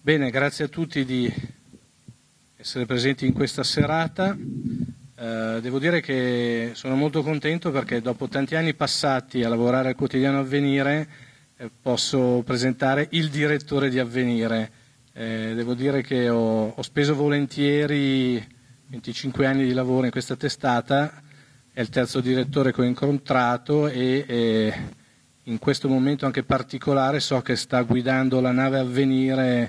Bene, grazie a tutti di essere presenti in questa serata. Devo dire che sono molto contento perché dopo tanti anni passati a lavorare al quotidiano Avvenire posso presentare il direttore di Avvenire. Devo dire che ho speso volentieri 25 anni di lavoro in questa testata, è il terzo direttore che ho incontrato e in questo momento anche particolare so che sta guidando la nave Avvenire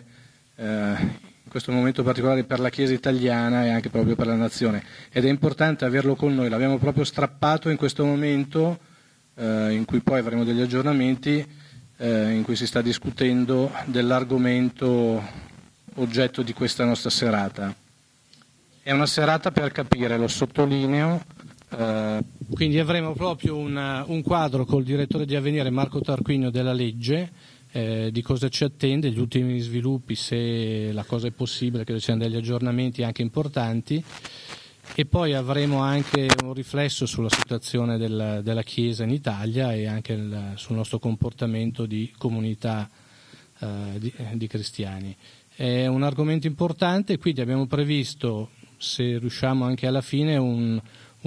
in questo momento particolare per la Chiesa italiana e anche proprio per la nazione, ed è importante averlo con noi. L'abbiamo proprio strappato in questo momento in cui poi avremo degli aggiornamenti in cui si sta discutendo dell'argomento oggetto di questa nostra serata. È una serata per capire, lo sottolineo, quindi avremo proprio un quadro col direttore di Avvenire Marco Tarquinio della legge, di cosa ci attende, gli ultimi sviluppi, se la cosa è possibile, che ci siano degli aggiornamenti anche importanti, e poi avremo anche un riflesso sulla situazione della Chiesa in Italia e anche sul nostro comportamento di comunità di cristiani. È un argomento importante, quindi abbiamo previsto, se riusciamo anche alla fine, un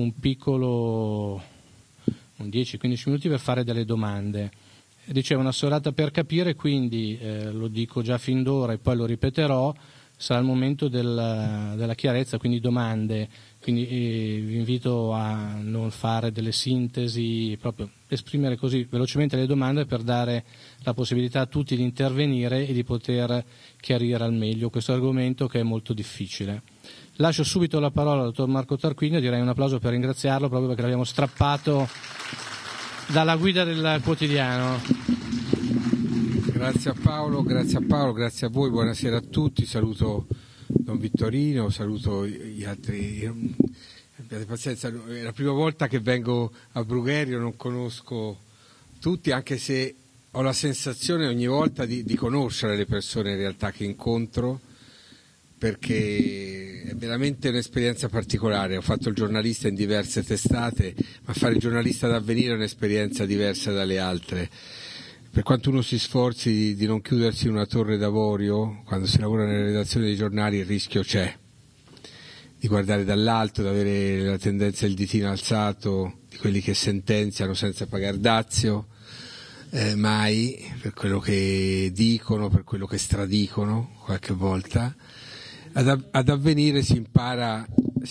piccolo 10-15 minuti per fare delle domande. Dicevo, una serata per capire, quindi lo dico già fin d'ora e poi lo ripeterò, sarà il momento della chiarezza, quindi domande, quindi vi invito a non fare delle sintesi, proprio esprimere così velocemente le domande per dare la possibilità a tutti di intervenire e di poter chiarire al meglio questo argomento che è molto difficile. Lascio subito la parola al dottor Marco Tarquinio, direi un applauso per ringraziarlo proprio perché l'abbiamo strappato dalla guida del quotidiano. Grazie a Paolo, grazie a voi, buonasera a tutti, saluto Don Vittorino, saluto gli altri. Abbiate pazienza, è la prima volta che vengo a Brugherio, non conosco tutti, anche se ho la sensazione ogni volta di conoscere le persone in realtà che incontro, perché è veramente un'esperienza particolare. Ho fatto il giornalista in diverse testate, ma fare il giornalista d'Avvenire è un'esperienza diversa dalle altre. Per quanto uno si sforzi di non chiudersi in una torre d'avorio, quando si lavora nelle redazioni dei giornali il rischio c'è, di guardare dall'alto, di avere la tendenza del ditino alzato, di quelli che sentenziano senza pagare dazio, mai, per quello che dicono, per quello che stradicono qualche volta. Ad Avvenire si impara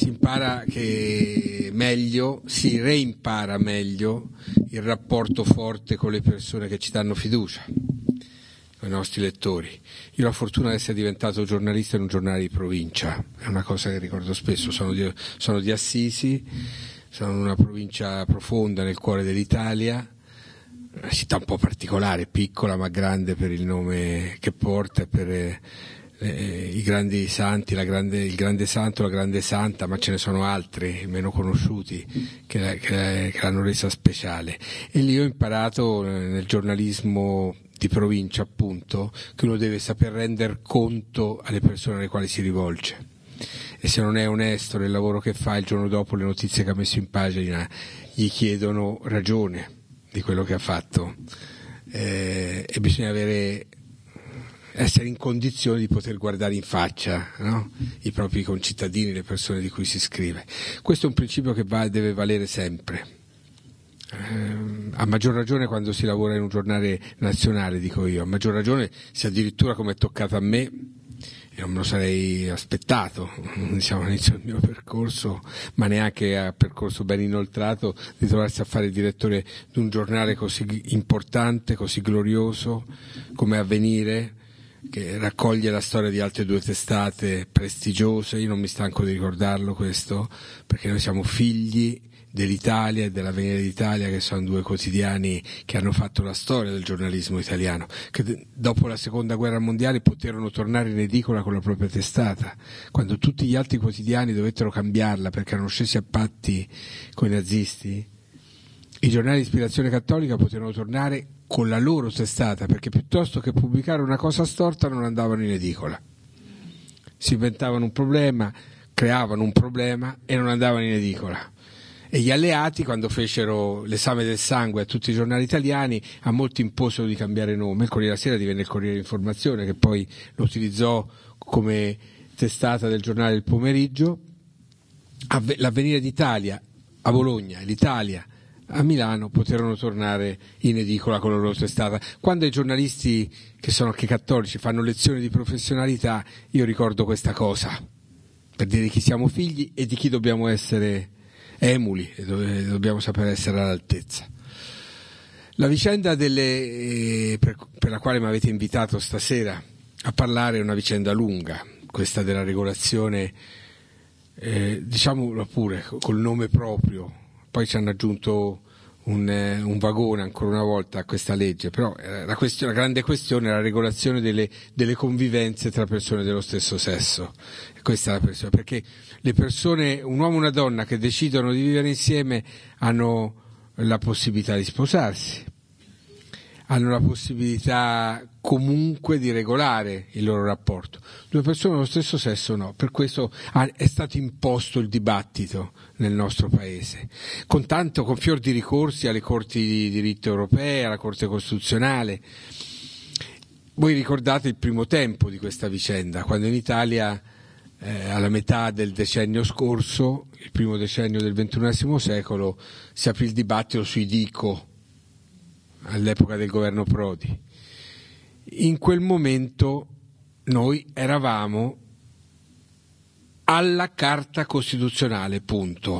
che meglio, si reimpara meglio il rapporto forte con le persone che ci danno fiducia, con i nostri lettori. Io ho la fortuna di essere diventato giornalista in un giornale di provincia, è una cosa che ricordo spesso, sono di Assisi, sono in una provincia profonda nel cuore dell'Italia, una città un po' particolare, piccola ma grande per il nome che porta e per i grandi santi, il grande santo, la grande santa, ma ce ne sono altri meno conosciuti che l'hanno resa speciale. E lì ho imparato nel giornalismo di provincia, appunto, che uno deve saper render conto alle persone alle quali si rivolge, e se non è onesto nel lavoro che fa, il giorno dopo le notizie che ha messo in pagina gli chiedono ragione di quello che ha fatto, e bisogna essere in condizione di poter guardare in faccia, no? I propri concittadini, le persone di cui si scrive. Questo è un principio che deve valere sempre, a maggior ragione quando si lavora in un giornale nazionale, dico io, a maggior ragione se addirittura, come è toccato a me, e non me lo sarei aspettato, diciamo, all'inizio del mio percorso, ma neanche a percorso ben inoltrato, di trovarsi a fare il direttore di un giornale così importante, così glorioso come Avvenire, che raccoglie la storia di altre due testate prestigiose. Io non mi stanco di ricordarlo questo, perché noi siamo figli dell'Italia e dell'Avvenire d'Italia, che sono due quotidiani che hanno fatto la storia del giornalismo italiano, che dopo la seconda guerra mondiale poterono tornare in edicola con la propria testata, quando tutti gli altri quotidiani dovettero cambiarla perché erano scesi a patti con i nazisti. I giornali di ispirazione cattolica potevano tornare con la loro testata, perché piuttosto che pubblicare una cosa storta non andavano in edicola, si inventavano un problema, creavano un problema e non andavano in edicola. E gli alleati, quando fecero l'esame del sangue a tutti i giornali italiani, a molti imposero di cambiare nome. Il Corriere della Sera divenne il Corriere d'Informazione, che poi lo utilizzò come testata del giornale del pomeriggio. L'Avvenire d'Italia a Bologna e l'Italia a Milano poterono tornare in edicola con la loro testata. Quando i giornalisti, che sono anche cattolici, fanno lezioni di professionalità, io ricordo questa cosa, per dire di chi siamo figli e di chi dobbiamo essere emuli, e dobbiamo sapere essere all'altezza. La vicenda per la quale mi avete invitato stasera a parlare è una vicenda lunga, questa della regolazione, diciamolo pure col nome proprio. Poi ci hanno aggiunto un vagone ancora una volta a questa legge, però la grande questione è la regolazione delle convivenze tra persone dello stesso sesso. Questa è la questione, perché le persone, un uomo e una donna che decidono di vivere insieme, hanno la possibilità di sposarsi, hanno la possibilità comunque di regolare il loro rapporto. Due persone dello stesso sesso no, per questo è stato imposto il dibattito nel nostro paese, con fior di ricorsi alle corti di diritto europee, alla Corte Costituzionale. Voi ricordate il primo tempo di questa vicenda, quando in Italia alla metà del decennio scorso, il primo decennio del XXI secolo, si aprì il dibattito sui Dico, all'epoca del governo Prodi. In quel momento noi eravamo alla Carta Costituzionale, punto,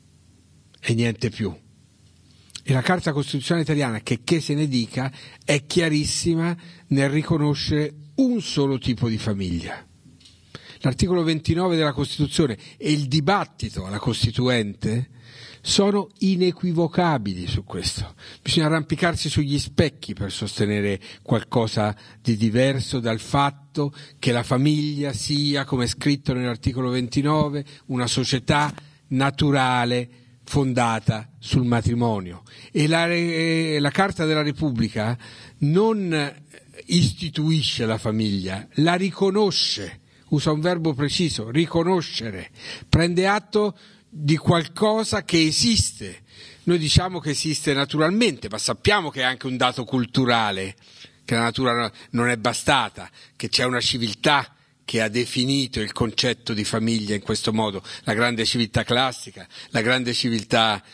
e niente più. E la Carta Costituzionale italiana, che se ne dica, è chiarissima nel riconoscere un solo tipo di famiglia. L'articolo 29 della Costituzione e il dibattito alla Costituente sono inequivocabili su questo. Bisogna arrampicarsi sugli specchi per sostenere qualcosa di diverso dal fatto che la famiglia sia, come è scritto nell'articolo 29, una società naturale fondata sul matrimonio. E la Carta della Repubblica non istituisce la famiglia, la riconosce. Usa un verbo preciso, riconoscere, prende atto di qualcosa che esiste. Noi diciamo che esiste naturalmente, ma sappiamo che è anche un dato culturale, che la natura non è bastata, che c'è una civiltà che ha definito il concetto di famiglia in questo modo, la grande civiltà classica, la grande civiltà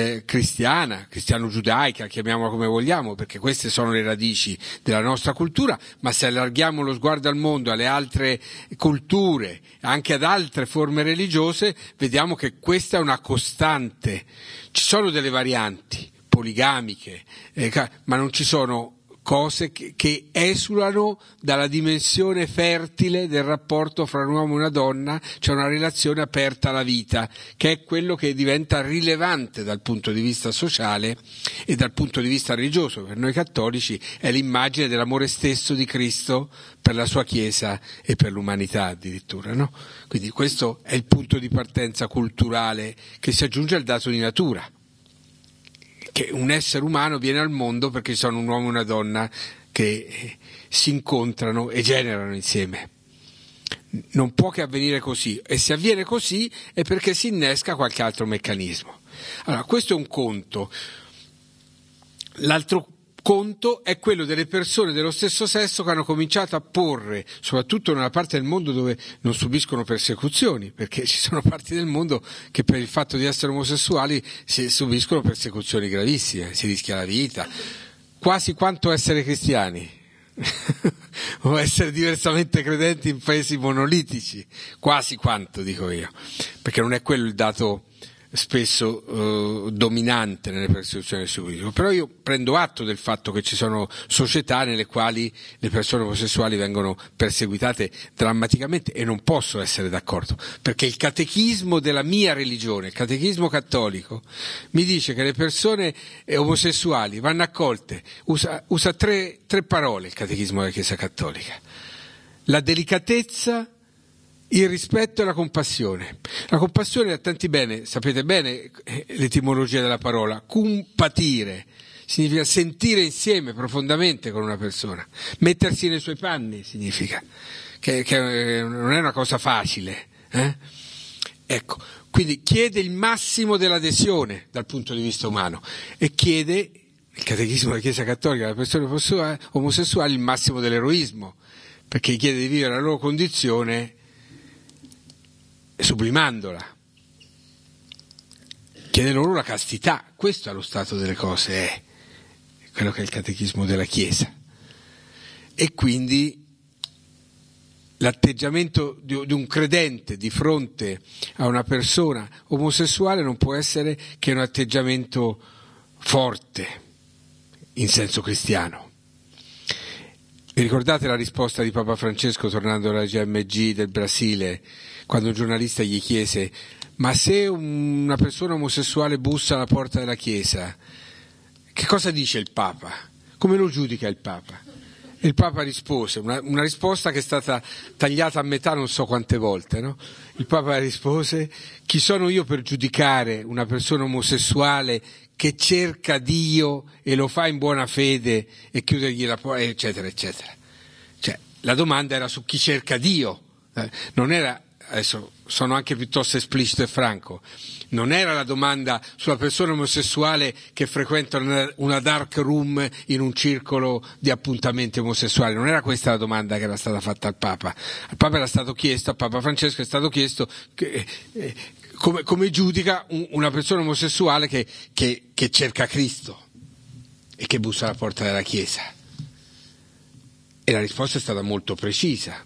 cristiano-giudaica, chiamiamola come vogliamo, perché queste sono le radici della nostra cultura, ma se allarghiamo lo sguardo al mondo, alle altre culture, anche ad altre forme religiose, vediamo che questa è una costante. Ci sono delle varianti poligamiche, ma non ci sono cose che esulano dalla dimensione fertile del rapporto fra un uomo e una donna, c'è una relazione aperta alla vita, che è quello che diventa rilevante dal punto di vista sociale e dal punto di vista religioso. Per noi cattolici è l'immagine dell'amore stesso di Cristo per la sua Chiesa e per l'umanità addirittura, no? Quindi questo è il punto di partenza culturale che si aggiunge al dato di natura, che un essere umano viene al mondo perché sono un uomo e una donna che si incontrano e generano insieme. Non può che avvenire così, e se avviene così è perché si innesca qualche altro meccanismo. Allora, questo è un conto. L'altro conto è quello delle persone dello stesso sesso che hanno cominciato a porre, soprattutto nella parte del mondo dove non subiscono persecuzioni, perché ci sono parti del mondo che per il fatto di essere omosessuali si subiscono persecuzioni gravissime, si rischia la vita, quasi quanto essere cristiani o essere diversamente credenti in paesi monolitici, quasi quanto, dico io, perché non è quello il dato spesso dominante nelle persecuzioni del suicidio. Però io prendo atto del fatto che ci sono società nelle quali le persone omosessuali vengono perseguitate drammaticamente, e non posso essere d'accordo, perché il catechismo della mia religione, il catechismo cattolico, mi dice che le persone omosessuali vanno accolte, usa tre parole il catechismo della Chiesa cattolica: la delicatezza, il rispetto e la compassione. La compassione ha tanti bene, sapete bene l'etimologia della parola, compatire, significa sentire insieme profondamente con una persona, mettersi nei suoi panni significa, che non è una cosa facile, Ecco, quindi chiede il massimo dell'adesione dal punto di vista umano e chiede, il catechismo della Chiesa Cattolica, alle persone omosessuali il massimo dell'eroismo, perché chiede di vivere la loro condizione sublimandola. Chiede loro la castità, questo è lo stato delle cose, è quello che è il catechismo della Chiesa. E quindi l'atteggiamento di un credente di fronte a una persona omosessuale non può essere che un atteggiamento forte in senso cristiano. Vi ricordate la risposta di Papa Francesco tornando alla GMG del Brasile, quando un giornalista gli chiese: ma se una persona omosessuale bussa alla porta della Chiesa, che cosa dice il Papa? Come lo giudica il Papa? E il Papa rispose, una risposta che è stata tagliata a metà non so quante volte, no? Il Papa rispose: chi sono io per giudicare una persona omosessuale che cerca Dio e lo fa in buona fede e chiudergli la porta, eccetera, eccetera. Cioè, la domanda era su chi cerca Dio, non era, adesso sono anche piuttosto esplicito e franco, non era la domanda sulla persona omosessuale che frequenta una dark room in un circolo di appuntamenti omosessuali, non era questa la domanda che era stata fatta al Papa. Al Papa era stato chiesto, a Papa Francesco è stato chiesto come giudica una persona omosessuale che cerca Cristo e che bussa alla porta della Chiesa. E la risposta è stata molto precisa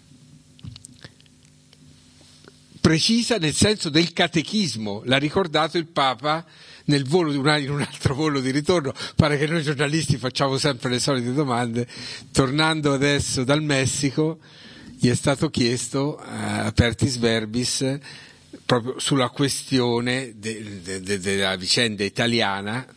nel senso del catechismo, l'ha ricordato il Papa in un altro volo di ritorno. Pare che noi giornalisti facciamo sempre le solite domande. Tornando adesso dal Messico, gli è stato chiesto, apertis verbis, proprio sulla questione della vicenda italiana,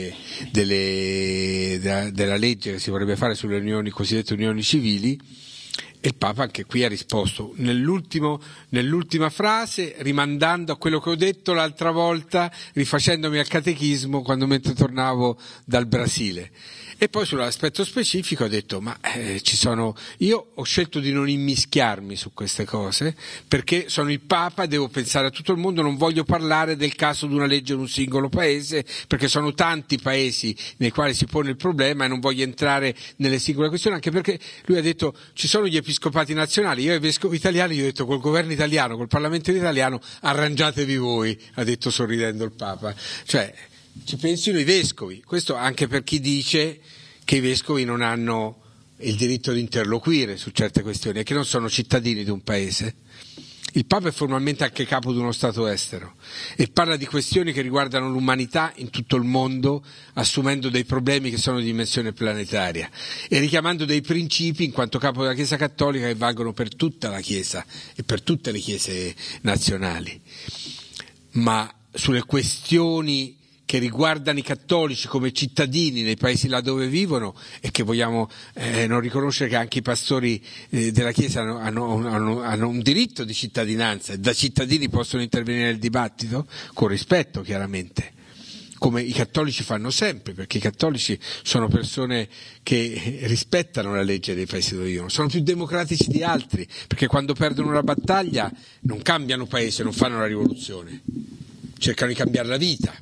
della legge che si vorrebbe fare sulle cosiddette unioni civili. E il Papa anche qui ha risposto nell'ultima frase, rimandando a quello che ho detto l'altra volta, rifacendomi al catechismo mentre tornavo dal Brasile. E poi sull'aspetto specifico ho detto, io ho scelto di non immischiarmi su queste cose, perché sono il Papa, devo pensare a tutto il mondo, non voglio parlare del caso di una legge in un singolo paese, perché sono tanti paesi nei quali si pone il problema e non voglio entrare nelle singole questioni, anche perché lui ha detto, ci sono gli episcopati nazionali, io ai vescovi italiani gli ho detto, col governo italiano, col Parlamento italiano, arrangiatevi voi, ha detto sorridendo il Papa. Cioè, ci pensino i vescovi, questo anche per chi dice che i vescovi non hanno il diritto di interloquire su certe questioni e che non sono cittadini di un paese. Il Papa è formalmente anche capo di uno Stato estero e parla di questioni che riguardano l'umanità in tutto il mondo, assumendo dei problemi che sono di dimensione planetaria e richiamando dei principi in quanto capo della Chiesa Cattolica che valgono per tutta la Chiesa e per tutte le Chiese nazionali. Ma sulle questioni che riguardano i cattolici come cittadini nei paesi là dove vivono e che vogliamo non riconoscere che anche i pastori della Chiesa hanno un diritto di cittadinanza e da cittadini possono intervenire nel dibattito, con rispetto chiaramente, come i cattolici fanno sempre, perché i cattolici sono persone che rispettano la legge dei paesi dove vivono, sono più democratici di altri, perché quando perdono una battaglia non cambiano paese, non fanno la rivoluzione, cercano di cambiare la vita.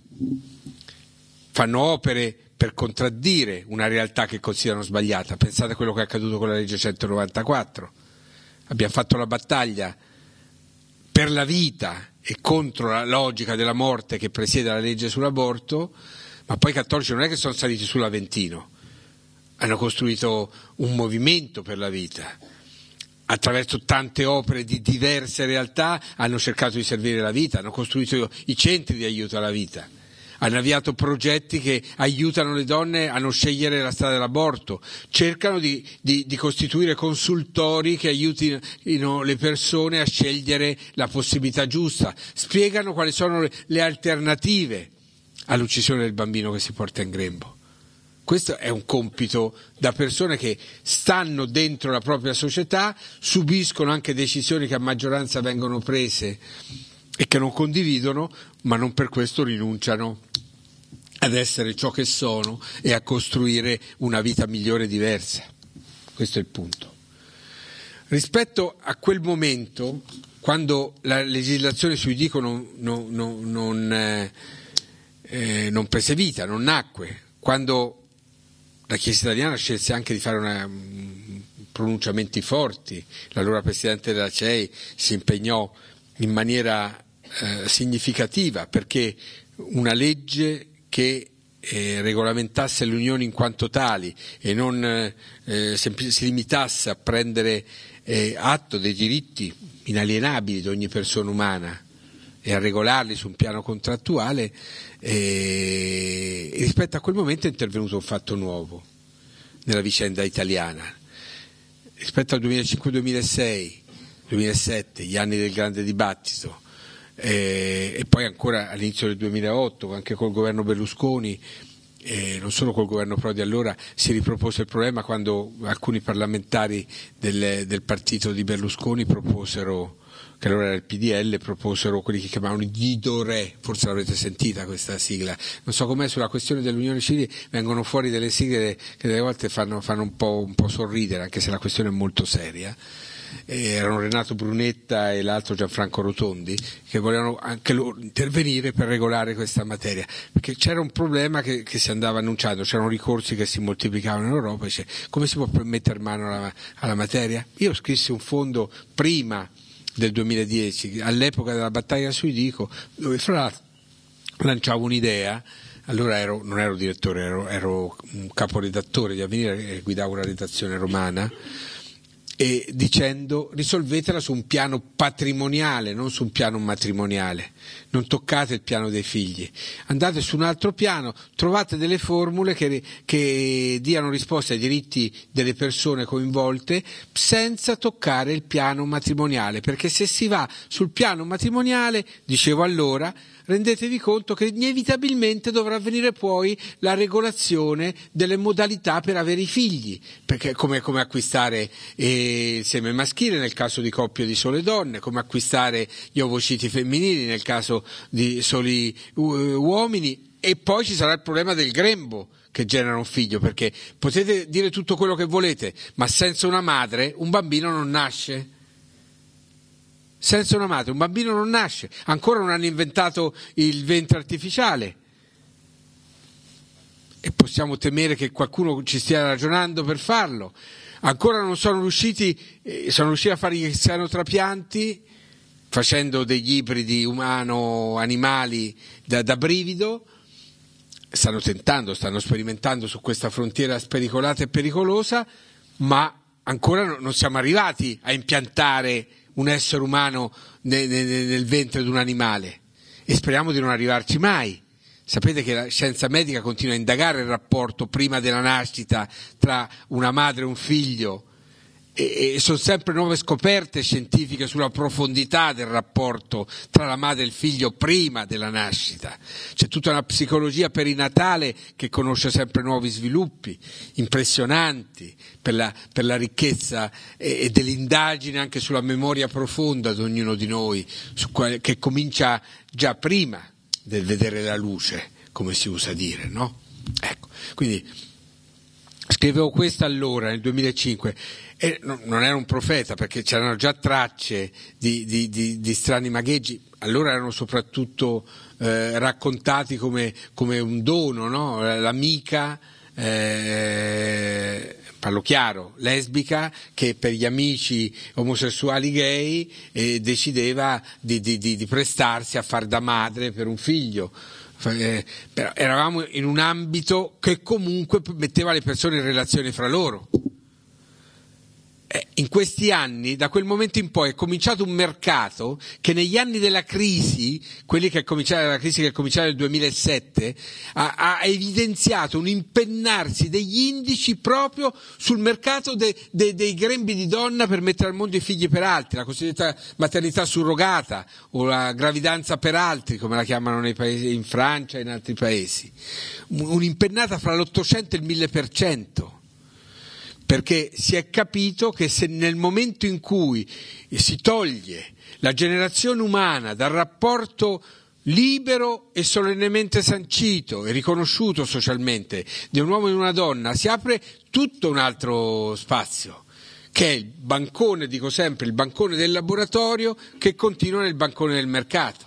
Fanno opere per contraddire una realtà che considerano sbagliata. Pensate a quello che è accaduto con la legge 194. Abbiamo fatto la battaglia per la vita e contro la logica della morte che presiede la legge sull'aborto, ma poi i cattolici non è che sono saliti sull'Aventino, hanno costruito un movimento per la vita. Attraverso tante opere di diverse realtà hanno cercato di servire la vita, hanno costruito i centri di aiuto alla vita. Hanno avviato progetti che aiutano le donne a non scegliere la strada dell'aborto, cercano di costituire consultori che aiutino le persone a scegliere la possibilità giusta, spiegano quali sono le alternative all'uccisione del bambino che si porta in grembo. Questo è un compito da persone che stanno dentro la propria società, subiscono anche decisioni che a maggioranza vengono prese e che non condividono, ma non per questo rinunciano ad essere ciò che sono e a costruire una vita migliore e diversa. Questo è il punto. Rispetto a quel momento quando la legislazione sui dico non prese vita, non nacque, quando la Chiesa italiana scelse anche di fare pronunciamenti forti, l'allora Presidente della CEI si impegnò in maniera significativa perché una legge che regolamentasse le unioni in quanto tali e non si limitasse a prendere atto dei diritti inalienabili di ogni persona umana e a regolarli su un piano contrattuale, rispetto a quel momento è intervenuto un fatto nuovo nella vicenda italiana. Rispetto al 2005, 2006, 2007, gli anni del grande dibattito, e poi ancora all'inizio del 2008, anche col governo Berlusconi, non solo col governo Prodi, allora si ripropose il problema quando alcuni parlamentari del partito di Berlusconi proposero, che allora era il PDL, proposero quelli che chiamavano gli Dorè, forse l'avrete sentita questa sigla, non so com'è, sulla questione dell'unione civile vengono fuori delle sigle che delle volte fanno un po' sorridere, anche se la questione è molto seria. Erano Renato Brunetta e l'altro Gianfranco Rotondi, che volevano anche loro intervenire per regolare questa materia, perché c'era un problema che si andava annunciando, c'erano ricorsi che si moltiplicavano in Europa, dice, come si può mettere mano alla materia? Io scrissi un fondo prima del 2010, all'epoca della battaglia sui dico, dove fra l'altro lanciavo un'idea. Allora non ero direttore, ero un caporedattore di Avvenire e guidavo una redazione romana, e dicendo risolvetela su un piano patrimoniale, non su un piano matrimoniale, non toccate il piano dei figli, andate su un altro piano, trovate delle formule che diano risposta ai diritti delle persone coinvolte senza toccare il piano matrimoniale, perché se si va sul piano matrimoniale, dicevo allora, rendetevi conto che inevitabilmente dovrà avvenire poi la regolazione delle modalità per avere i figli, perché come acquistare il seme maschile nel caso di coppie di sole donne, come acquistare gli ovociti femminili nel caso di soli uomini, e poi ci sarà il problema del grembo che genera un figlio, perché potete dire tutto quello che volete, ma senza una madre un bambino non nasce. Senza una madre un bambino non nasce, ancora non hanno inventato il ventre artificiale e possiamo temere che qualcuno ci stia ragionando per farlo, ancora non sono riusciti a fare gli xenotrapianti facendo degli ibridi umano-animali da brivido, stanno sperimentando su questa frontiera spericolata e pericolosa, ma ancora non siamo arrivati a impiantare un essere umano nel ventre di un animale e speriamo di non arrivarci mai. Sapete che la scienza medica continua a indagare il rapporto prima della nascita tra una madre e un figlio e sono sempre nuove scoperte scientifiche sulla profondità del rapporto tra la madre e il figlio prima della nascita. C'è tutta una psicologia perinatale che conosce sempre nuovi sviluppi impressionanti per la ricchezza e dell'indagine anche sulla memoria profonda di ognuno di noi, che comincia già prima del vedere la luce, come si usa dire, no? Ecco, quindi scrivevo questo allora, nel 2005, e non ero un profeta perché c'erano già tracce di strani magheggi, allora erano soprattutto raccontati come un dono, no? L'amica, parlo chiaro, lesbica, che per gli amici omosessuali gay decideva di prestarsi a far da madre per un figlio. Però eravamo in un ambito che comunque metteva le persone in relazione fra loro. In questi anni, da quel momento in poi, è cominciato un mercato che negli anni della crisi, che è cominciata nel 2007, ha evidenziato un impennarsi degli indici proprio sul mercato dei grembi di donna per mettere al mondo i figli per altri, la cosiddetta maternità surrogata o la gravidanza per altri, come la chiamano nei paesi, in Francia e in altri paesi. Un'impennata fra l'800 e il 1000%. Perché si è capito che se nel momento in cui si toglie la generazione umana dal rapporto libero e solennemente sancito e riconosciuto socialmente di un uomo e di una donna, si apre tutto un altro spazio che è il bancone, dico sempre, il bancone del laboratorio che continua nel bancone del mercato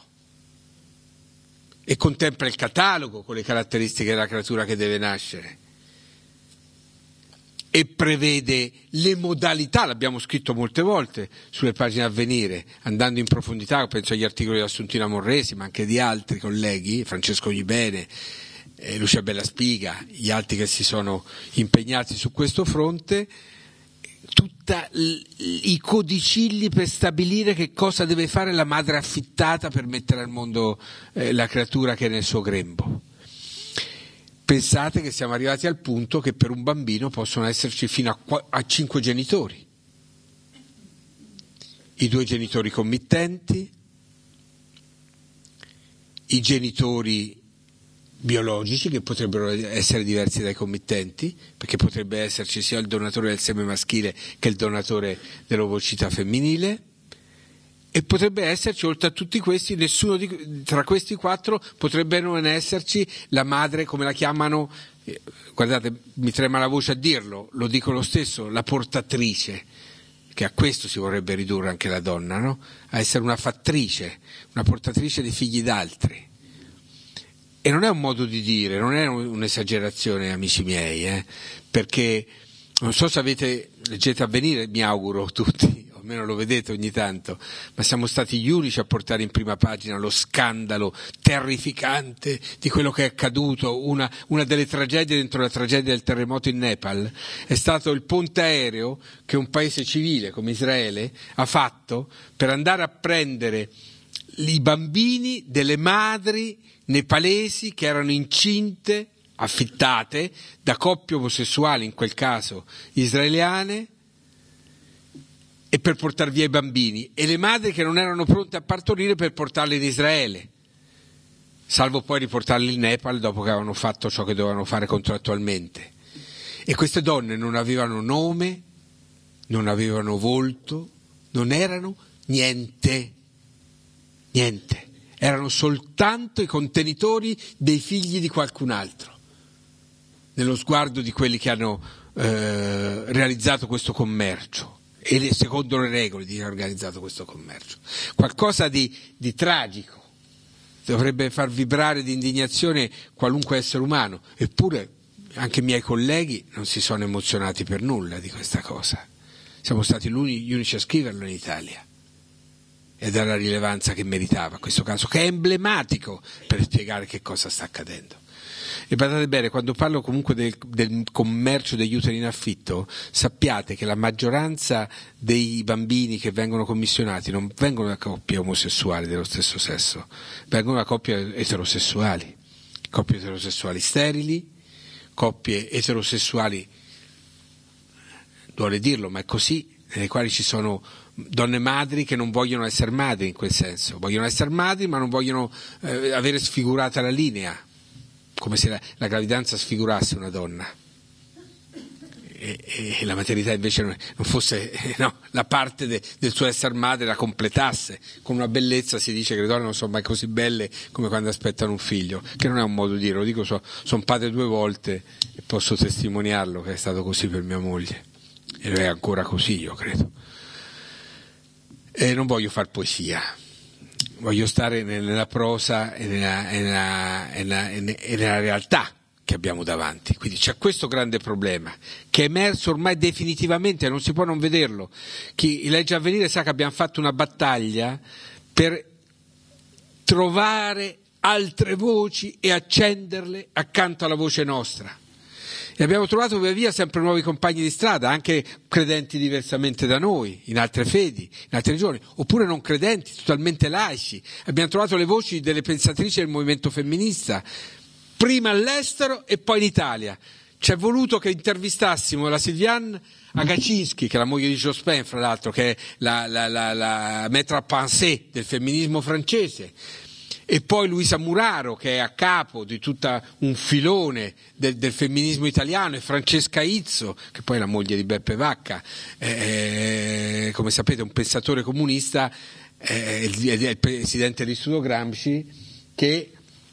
e contempla il catalogo con le caratteristiche della creatura che deve nascere e prevede le modalità, l'abbiamo scritto molte volte sulle pagine Avvenire, andando in profondità, penso agli articoli di Assuntina Morresi, ma anche di altri colleghi, Francesco Ognibene, Lucia Bellaspiga, gli altri che si sono impegnati su questo fronte, i codicilli per stabilire che cosa deve fare la madre affittata per mettere al mondo la creatura che è nel suo grembo. Pensate che siamo arrivati al punto che per un bambino possono esserci fino a 5 genitori. I 2 genitori committenti, i genitori biologici che potrebbero essere diversi dai committenti, perché potrebbe esserci sia il donatore del seme maschile che il donatore dell'ovocita femminile, e potrebbe esserci, oltre a tutti questi, nessuno tra questi 4 potrebbe non esserci la madre, come la chiamano, guardate, mi trema la voce a dirlo, lo dico lo stesso, la portatrice, che a questo si vorrebbe ridurre anche la donna, no? A essere una fattrice, una portatrice dei figli d'altri. E non è un modo di dire, non è un'esagerazione, amici miei, perché non so se leggete Avvenire, mi auguro tutti, o almeno lo vedete ogni tanto, ma siamo stati gli unici a portare in prima pagina lo scandalo terrificante di quello che è accaduto, una delle tragedie dentro la tragedia del terremoto in Nepal, è stato il ponte aereo che un paese civile come Israele ha fatto per andare a prendere i bambini delle madri nepalesi che erano incinte, affittate da coppie omosessuali, in quel caso israeliane, e per portar via i bambini, e le madri che non erano pronte a partorire per portarli in Israele, salvo poi riportarli in Nepal dopo che avevano fatto ciò che dovevano fare contrattualmente. E queste donne non avevano nome, non avevano volto, non erano niente, erano soltanto i contenitori dei figli di qualcun altro, nello sguardo di quelli che hanno realizzato questo commercio e secondo le regole di chi ha organizzato questo commercio. Qualcosa di tragico, dovrebbe far vibrare di indignazione qualunque essere umano, eppure anche i miei colleghi non si sono emozionati per nulla di questa cosa. Siamo stati gli unici a scriverlo in Italia, e dalla rilevanza che meritava questo caso, che è emblematico per spiegare che cosa sta accadendo. E badate bene, quando parlo comunque del commercio degli uteri in affitto, sappiate che la maggioranza dei bambini che vengono commissionati non vengono da coppie omosessuali dello stesso sesso, vengono da coppie eterosessuali sterili, coppie eterosessuali, duole dirlo, ma è così, nelle quali ci sono donne madri che non vogliono essere madri in quel senso, vogliono essere madri ma non vogliono avere sfigurata la linea, come se la gravidanza sfigurasse una donna e la maternità invece non fosse la parte del suo essere madre la completasse con una bellezza. Si dice che le donne non sono mai così belle come quando aspettano un figlio, che non è un modo di dire, lo dico, sono padre 2 volte e posso testimoniarlo che è stato così per mia moglie e è ancora così, io credo. E non voglio far poesia, voglio stare nella prosa e nella realtà che abbiamo davanti. Quindi c'è questo grande problema che è emerso ormai definitivamente, non si può non vederlo. Chi legge Avvenire sa che abbiamo fatto una battaglia per trovare altre voci e accenderle accanto alla voce nostra. E abbiamo trovato via via sempre nuovi compagni di strada, anche credenti diversamente da noi, in altre fedi, in altre regioni, oppure non credenti, totalmente laici. Abbiamo trovato le voci delle pensatrici del movimento femminista, prima all'estero e poi in Italia. Ci è voluto che intervistassimo la Sylviane Agacinski, che è la moglie di Jospin, fra l'altro, che è la maître à penser del femminismo francese, e poi Luisa Muraro, che è a capo di tutto un filone del femminismo italiano, e Francesca Izzo, che poi è la moglie di Beppe Vacca, come sapete un pensatore comunista, il presidente dell'Istituto Gramsci, che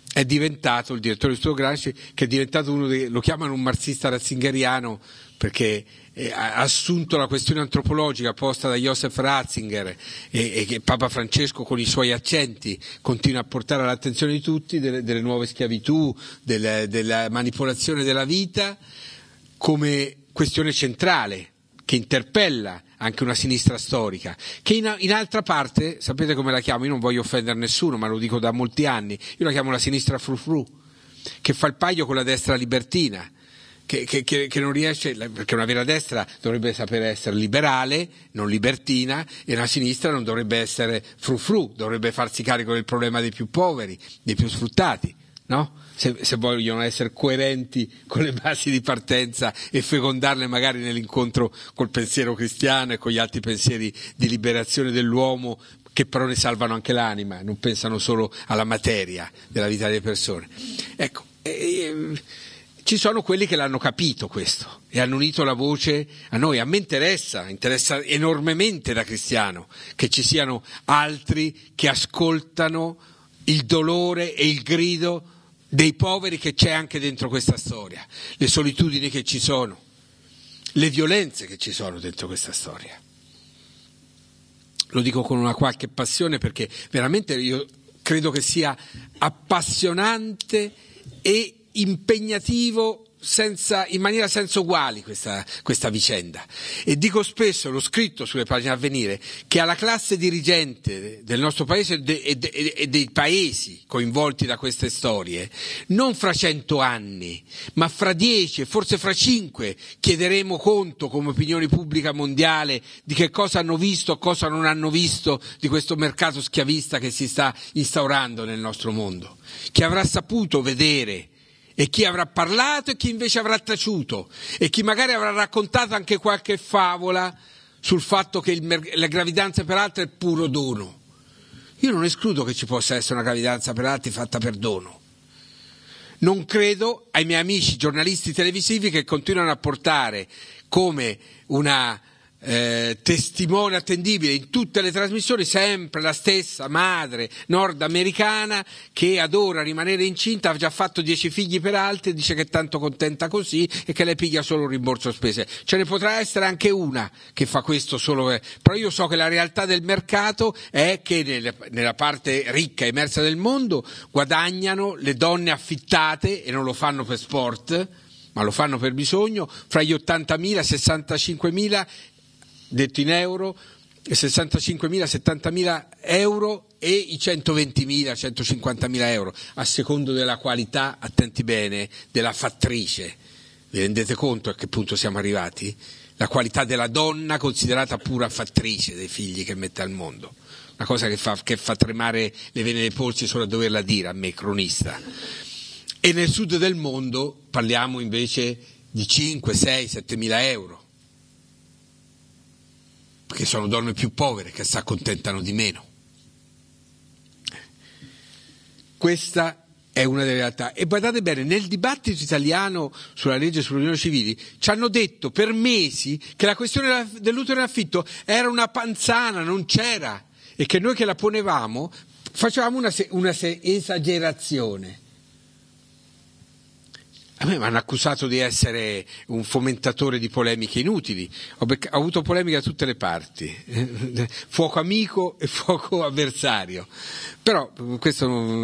è diventato il direttore dell'Istituto Gramsci, che è diventato lo chiamano un marxista ratzingeriano, perché ha assunto la questione antropologica posta da Joseph Ratzinger e che Papa Francesco con i suoi accenti continua a portare all'attenzione di tutti, delle nuove schiavitù, della manipolazione della vita, come questione centrale che interpella anche una sinistra storica, che in altra parte, sapete come la chiamo? Io non voglio offendere nessuno, ma lo dico da molti anni, io la chiamo la sinistra frufru, che fa il paio con la destra libertina, che non riesce, perché una vera destra dovrebbe sapere essere liberale, non libertina, e una sinistra non dovrebbe essere frufru, dovrebbe farsi carico del problema dei più poveri, dei più sfruttati, no? Se vogliono essere coerenti con le basi di partenza e fecondarle magari nell'incontro col pensiero cristiano e con gli altri pensieri di liberazione dell'uomo, che però ne salvano anche l'anima, non pensano solo alla materia della vita delle persone. Ecco, ci sono quelli che l'hanno capito questo e hanno unito la voce a noi. A me interessa enormemente da cristiano che ci siano altri che ascoltano il dolore e il grido dei poveri che c'è anche dentro questa storia, le solitudini che ci sono, le violenze che ci sono dentro questa storia. Lo dico con una qualche passione, perché veramente io credo che sia appassionante e impegnativo in maniera senza uguali questa vicenda. E dico spesso, l'ho scritto sulle pagine Avvenire, che alla classe dirigente del nostro paese e dei paesi coinvolti da queste storie, non fra 100 anni, ma fra 10 e forse fra 5 chiederemo conto come opinione pubblica mondiale di che cosa hanno visto, cosa non hanno visto di questo mercato schiavista che si sta instaurando nel nostro mondo. Chi avrà saputo vedere e chi avrà parlato e chi invece avrà taciuto e chi magari avrà raccontato anche qualche favola sul fatto che la gravidanza per altri è puro dono. Io non escludo che ci possa essere una gravidanza per altri fatta per dono. Non credo ai miei amici giornalisti televisivi che continuano a portare come una testimone attendibile in tutte le trasmissioni sempre la stessa madre nordamericana che adora rimanere incinta, ha già fatto 10 figli per altri e dice che è tanto contenta così e che lei piglia solo un rimborso spese. Ce ne potrà essere anche una che fa questo solo però io so che la realtà del mercato è che nella parte ricca e emersa del mondo guadagnano le donne affittate, e non lo fanno per sport ma lo fanno per bisogno, fra gli 80.000 e 65.000 detto in euro, 65.000, 70.000 euro e i 120.000, 150.000 euro, a secondo della qualità, attenti bene, della fattrice. Vi rendete conto a che punto siamo arrivati? La qualità della donna considerata pura fattrice dei figli che mette al mondo. Una cosa che fa tremare le vene dei polsi solo a doverla dire a me, cronista. E nel sud del mondo parliamo invece di 5, 6, 7.000 euro. Perché sono donne più povere che si accontentano di meno. Questa è una delle realtà. E guardate bene, nel dibattito italiano sulla legge sulle unioni civili ci hanno detto per mesi che la questione dell'utero in affitto era una panzana, non c'era, e che noi che la ponevamo facevamo una esagerazione. A me mi hanno accusato di essere un fomentatore di polemiche inutili. Ho avuto polemiche da tutte le parti, fuoco amico e fuoco avversario. Però questo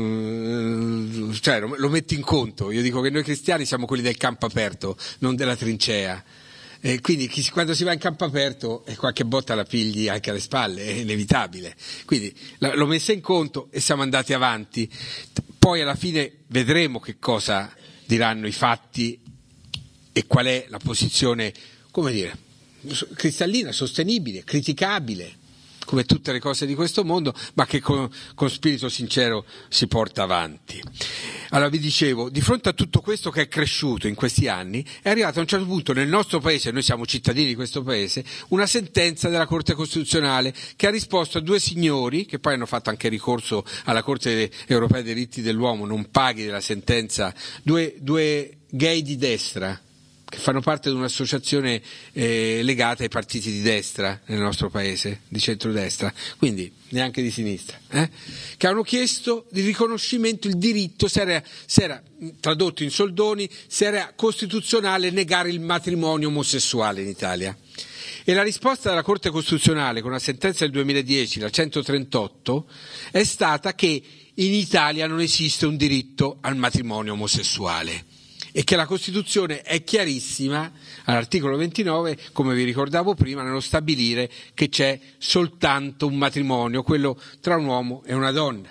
lo metto in conto. Io dico che noi cristiani siamo quelli del campo aperto, non della trincea. E quindi quando si va in campo aperto qualche botta la pigli anche alle spalle, è inevitabile. Quindi l'ho messa in conto e siamo andati avanti. Poi alla fine vedremo che cosa diranno i fatti e qual è la posizione, come dire, cristallina, sostenibile, criticabile, come tutte le cose di questo mondo, ma che con spirito sincero si porta avanti. Allora vi dicevo, di fronte a tutto questo che è cresciuto in questi anni, è arrivata a un certo punto nel nostro paese, noi siamo cittadini di questo paese, una sentenza della Corte Costituzionale che ha risposto a due signori, che poi hanno fatto anche ricorso alla Corte Europea dei Diritti dell'Uomo, non paghi della sentenza, due gay di destra, che fanno parte di un'associazione legata ai partiti di destra nel nostro paese, di centrodestra, quindi neanche di sinistra, che hanno chiesto di riconoscimento il diritto, se era tradotto in soldoni, se era costituzionale negare il matrimonio omosessuale in Italia. E la risposta della Corte Costituzionale con una sentenza del 2010, la 138, è stata che in Italia non esiste un diritto al matrimonio omosessuale e che la Costituzione è chiarissima all'articolo 29, come vi ricordavo prima, nello stabilire che c'è soltanto un matrimonio, quello tra un uomo e una donna.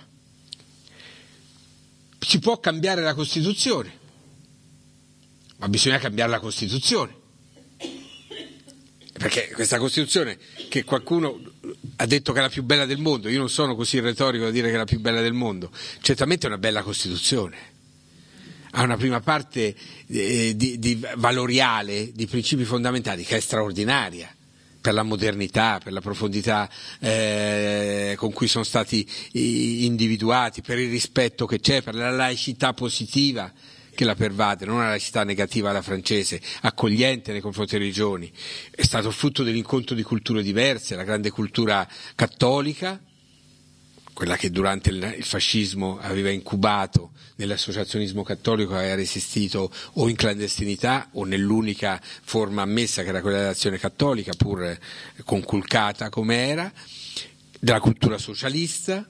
Si può cambiare la Costituzione, ma bisogna cambiare la Costituzione. Perché questa Costituzione, che qualcuno ha detto che è la più bella del mondo, io non sono così retorico da dire che è la più bella del mondo, certamente è una bella Costituzione. Ha una prima parte di valoriale, di principi fondamentali, che è straordinaria per la modernità, per la profondità con cui sono stati individuati, per il rispetto che c'è, per la laicità positiva che la pervade, non una laicità negativa alla francese, accogliente nei confronti delle religioni. È stato frutto dell'incontro di culture diverse, la grande cultura cattolica, quella che durante il fascismo aveva incubato nell'associazionismo cattolico, aveva resistito o in clandestinità o nell'unica forma ammessa che era quella dell'azione cattolica, pur conculcata come era, della cultura socialista,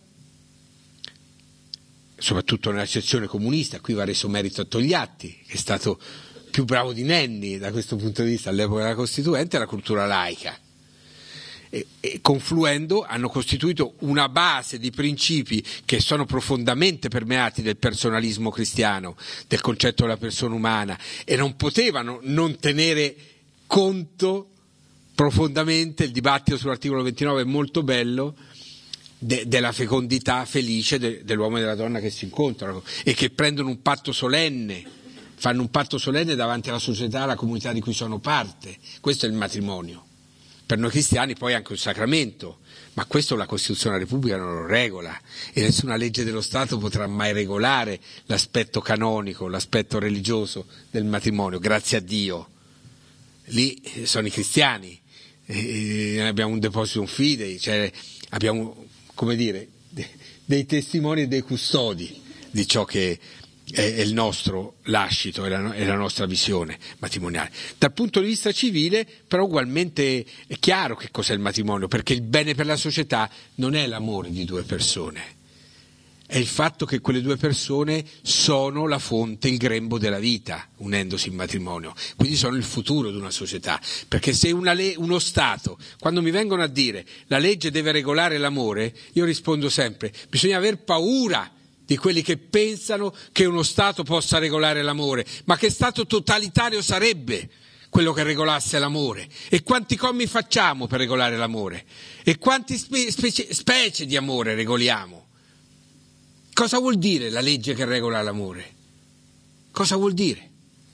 soprattutto nell'accezione comunista. Qui va reso merito a Togliatti, che è stato più bravo di Nenni da questo punto di vista all'epoca della Costituente, la cultura laica. E confluendo hanno costituito una base di principi che sono profondamente permeati del personalismo cristiano, del concetto della persona umana, e non potevano non tenere conto profondamente, il dibattito sull'articolo 29 è molto bello, della fecondità felice dell'uomo e della donna che si incontrano e che prendono un patto solenne, fanno un patto solenne davanti alla società, alla comunità di cui sono parte. Questo è il matrimonio. Per noi cristiani poi è anche un sacramento, ma questo la Costituzione della Repubblica non lo regola e nessuna legge dello Stato potrà mai regolare l'aspetto canonico, l'aspetto religioso del matrimonio, grazie a Dio. Lì sono i cristiani, abbiamo un depositum fidei, cioè abbiamo, come dire, dei testimoni e dei custodi di ciò che è il nostro lascito e la nostra visione matrimoniale. Dal punto di vista civile, però, ugualmente è chiaro che cos'è il matrimonio, perché il bene per la società non è l'amore di due persone, è il fatto che quelle due persone sono la fonte, il grembo della vita, unendosi in matrimonio, quindi sono il futuro di una società. Perché se uno Stato, quando mi vengono a dire la legge deve regolare l'amore, io rispondo sempre: bisogna aver paura di quelli che pensano che uno Stato possa regolare l'amore. Ma che Stato totalitario sarebbe quello che regolasse l'amore? E quanti commi facciamo per regolare l'amore? E quante specie di amore regoliamo? Cosa vuol dire la legge che regola l'amore? Cosa vuol dire?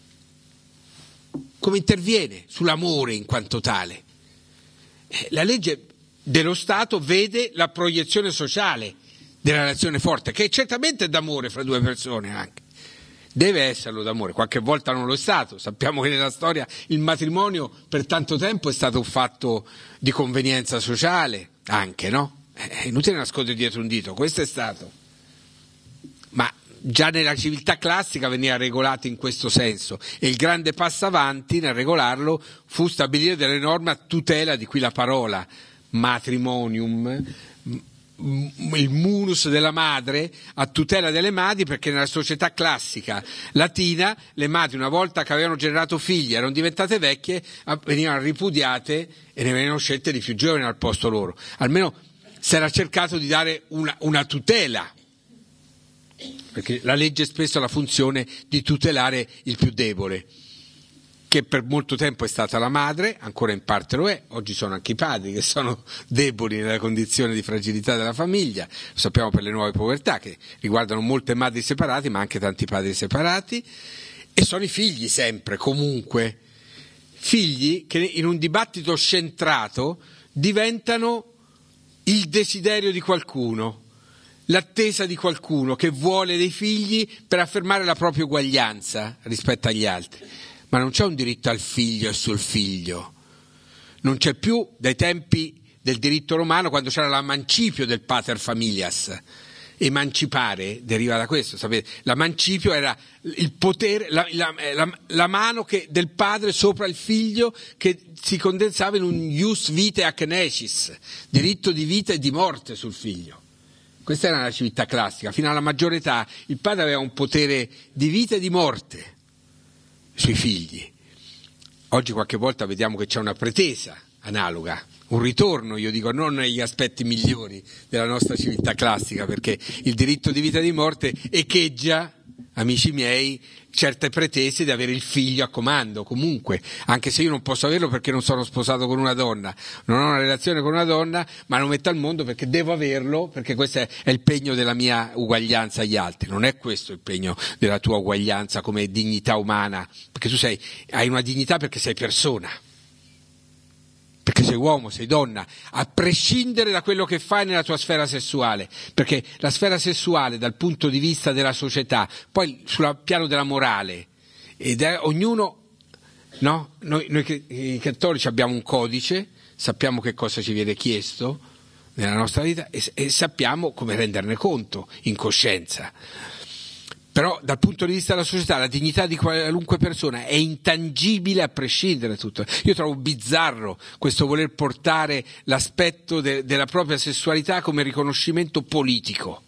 Come interviene sull'amore in quanto tale? La legge dello Stato vede la proiezione sociale della relazione forte, che certamente è d'amore fra due persone, anche deve esserlo d'amore, qualche volta non lo è stato. Sappiamo che nella storia il matrimonio per tanto tempo è stato un fatto di convenienza sociale anche, no? È inutile nascondere dietro un dito, questo è stato, ma già nella civiltà classica veniva regolato in questo senso, e il grande passo avanti nel regolarlo fu stabilire delle norme a tutela, di qui la parola matrimonium, il munus della madre, a tutela delle madri, perché nella società classica latina le madri, una volta che avevano generato figli, erano diventate vecchie, venivano ripudiate e ne venivano scelte di più giovani al posto loro. Almeno si era cercato di dare una tutela, perché la legge spesso ha la funzione di tutelare il più debole, che per molto tempo è stata la madre, ancora in parte lo è, oggi sono anche i padri che sono deboli nella condizione di fragilità della famiglia, lo sappiamo per le nuove povertà che riguardano molte madri separate ma anche tanti padri separati, e sono i figli sempre, comunque, figli che in un dibattito scentrato diventano il desiderio di qualcuno, l'attesa di qualcuno che vuole dei figli per affermare la propria uguaglianza rispetto agli altri. ma non c'è un diritto al figlio e sul figlio. Non c'è più dai tempi del diritto romano, quando c'era l'emancipio del pater familias. Emancipare deriva da questo, sapete? L'emancipio era il potere, la mano del padre sopra il figlio, che si condensava in un ius vitae ac necis, diritto di vita e di morte sul figlio. Questa era la civiltà classica. Fino alla maggiore età il padre aveva un potere di vita e di morte sui figli. Oggi qualche volta vediamo che c'è una pretesa analoga, un ritorno, io dico, non negli aspetti migliori della nostra civiltà classica, perché il diritto di vita e di morte echeggia, amici miei, certe pretese di avere il figlio a comando, comunque, anche se io non posso averlo perché non sono sposato con una donna, non ho una relazione con una donna, ma lo metto al mondo perché devo averlo, perché questo è il pegno della mia uguaglianza agli altri. Non è questo il pegno della tua uguaglianza come dignità umana, perché tu hai una dignità perché sei persona, perché sei uomo, sei donna, a prescindere da quello che fai nella tua sfera sessuale, perché la sfera sessuale dal punto di vista della società, poi sul piano della morale, ognuno, no? Noi i cattolici abbiamo un codice, sappiamo che cosa ci viene chiesto nella nostra vita e sappiamo come renderne conto in coscienza. Però dal punto di vista della società la dignità di qualunque persona è intangibile a prescindere da tutto. Io trovo bizzarro questo voler portare l'aspetto della propria sessualità come riconoscimento politico.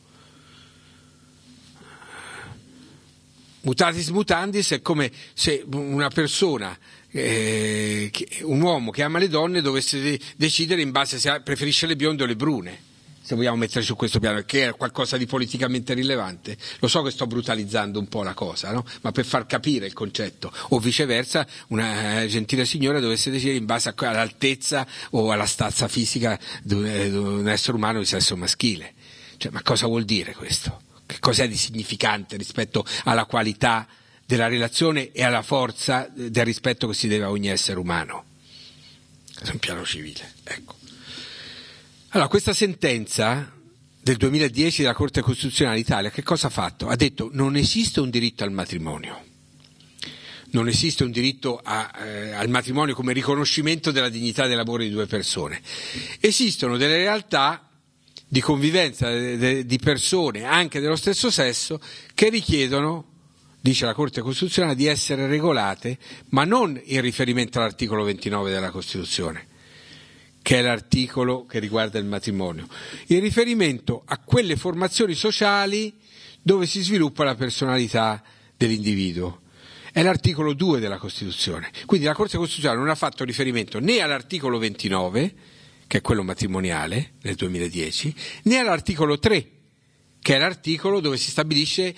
Mutatis mutandis è come se una persona, un uomo che ama le donne dovesse decidere in base se preferisce le bionde o le brune. Se vogliamo mettere su questo piano, che è qualcosa di politicamente rilevante. Lo so che sto brutalizzando un po' la cosa, no? Ma per far capire il concetto, o viceversa una gentile signora dovesse decidere in base all'altezza o alla stazza fisica di un essere umano di sesso maschile. Cioè, ma cosa vuol dire questo? Che cos'è di significante rispetto alla qualità della relazione e alla forza del rispetto che si deve a ogni essere umano? Su un piano civile, ecco. Allora, questa sentenza del 2010 della Corte Costituzionale d'Italia che cosa ha fatto? Ha detto: non esiste un diritto al matrimonio, non esiste un diritto al matrimonio come riconoscimento della dignità del lavoro di due persone. Esistono delle realtà di convivenza di persone anche dello stesso sesso che richiedono, dice la Corte Costituzionale, di essere regolate, ma non in riferimento all'articolo 29 della Costituzione, che è l'articolo che riguarda il matrimonio, in riferimento a quelle formazioni sociali dove si sviluppa la personalità dell'individuo. È l'articolo 2 della Costituzione. Quindi la Corte Costituzionale non ha fatto riferimento né all'articolo 29, che è quello matrimoniale nel 2010, né all'articolo 3, che è l'articolo dove si stabilisce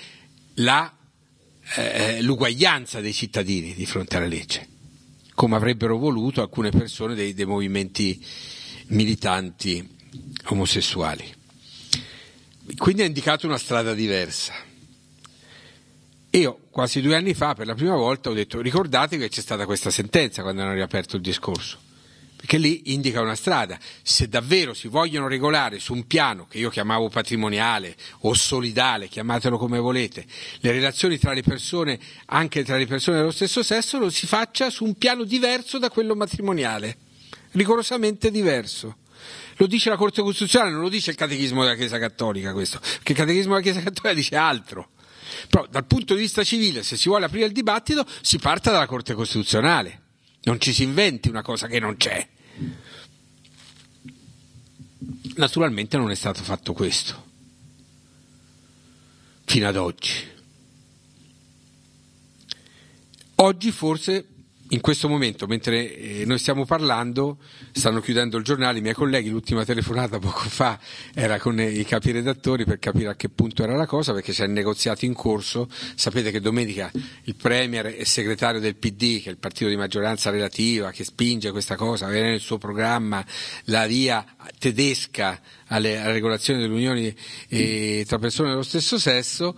l'uguaglianza dei cittadini di fronte alla legge, come avrebbero voluto alcune persone dei movimenti militanti omosessuali. Quindi ha indicato una strada diversa. Io quasi 2 anni fa, per la prima volta, ho detto: ricordate che c'è stata questa sentenza quando hanno riaperto il discorso, perché lì indica una strada. Se davvero si vogliono regolare su un piano che io chiamavo patrimoniale o solidale, chiamatelo come volete, le relazioni tra le persone, anche tra le persone dello stesso sesso, lo si faccia su un piano diverso da quello matrimoniale, rigorosamente diverso. Lo dice la Corte Costituzionale, non lo dice il Catechismo della Chiesa Cattolica questo, perché il Catechismo della Chiesa Cattolica dice altro. Però dal punto di vista civile, se si vuole aprire il dibattito, si parta dalla Corte Costituzionale. Non ci si inventi una cosa che non c'è. Naturalmente non è stato fatto questo, fino ad oggi. Oggi forse, in questo momento, mentre noi stiamo parlando, stanno chiudendo il giornale i miei colleghi. L'ultima telefonata poco fa era con i capiredattori per capire a che punto era la cosa, perché c'è il negoziato in corso. Sapete che domenica il Premier e segretario del PD, che è il partito di maggioranza relativa, che spinge questa cosa, avere nel suo programma la via tedesca alla regolazione delle unioni tra persone dello stesso sesso,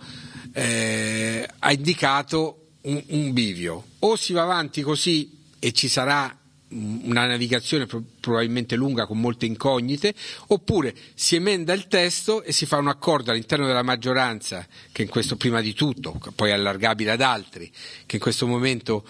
ha indicato un bivio: o si va avanti così e ci sarà una navigazione probabilmente lunga con molte incognite, oppure si emenda il testo e si fa un accordo all'interno della maggioranza, che in questo prima di tutto, poi allargabile ad altri, che in questo momento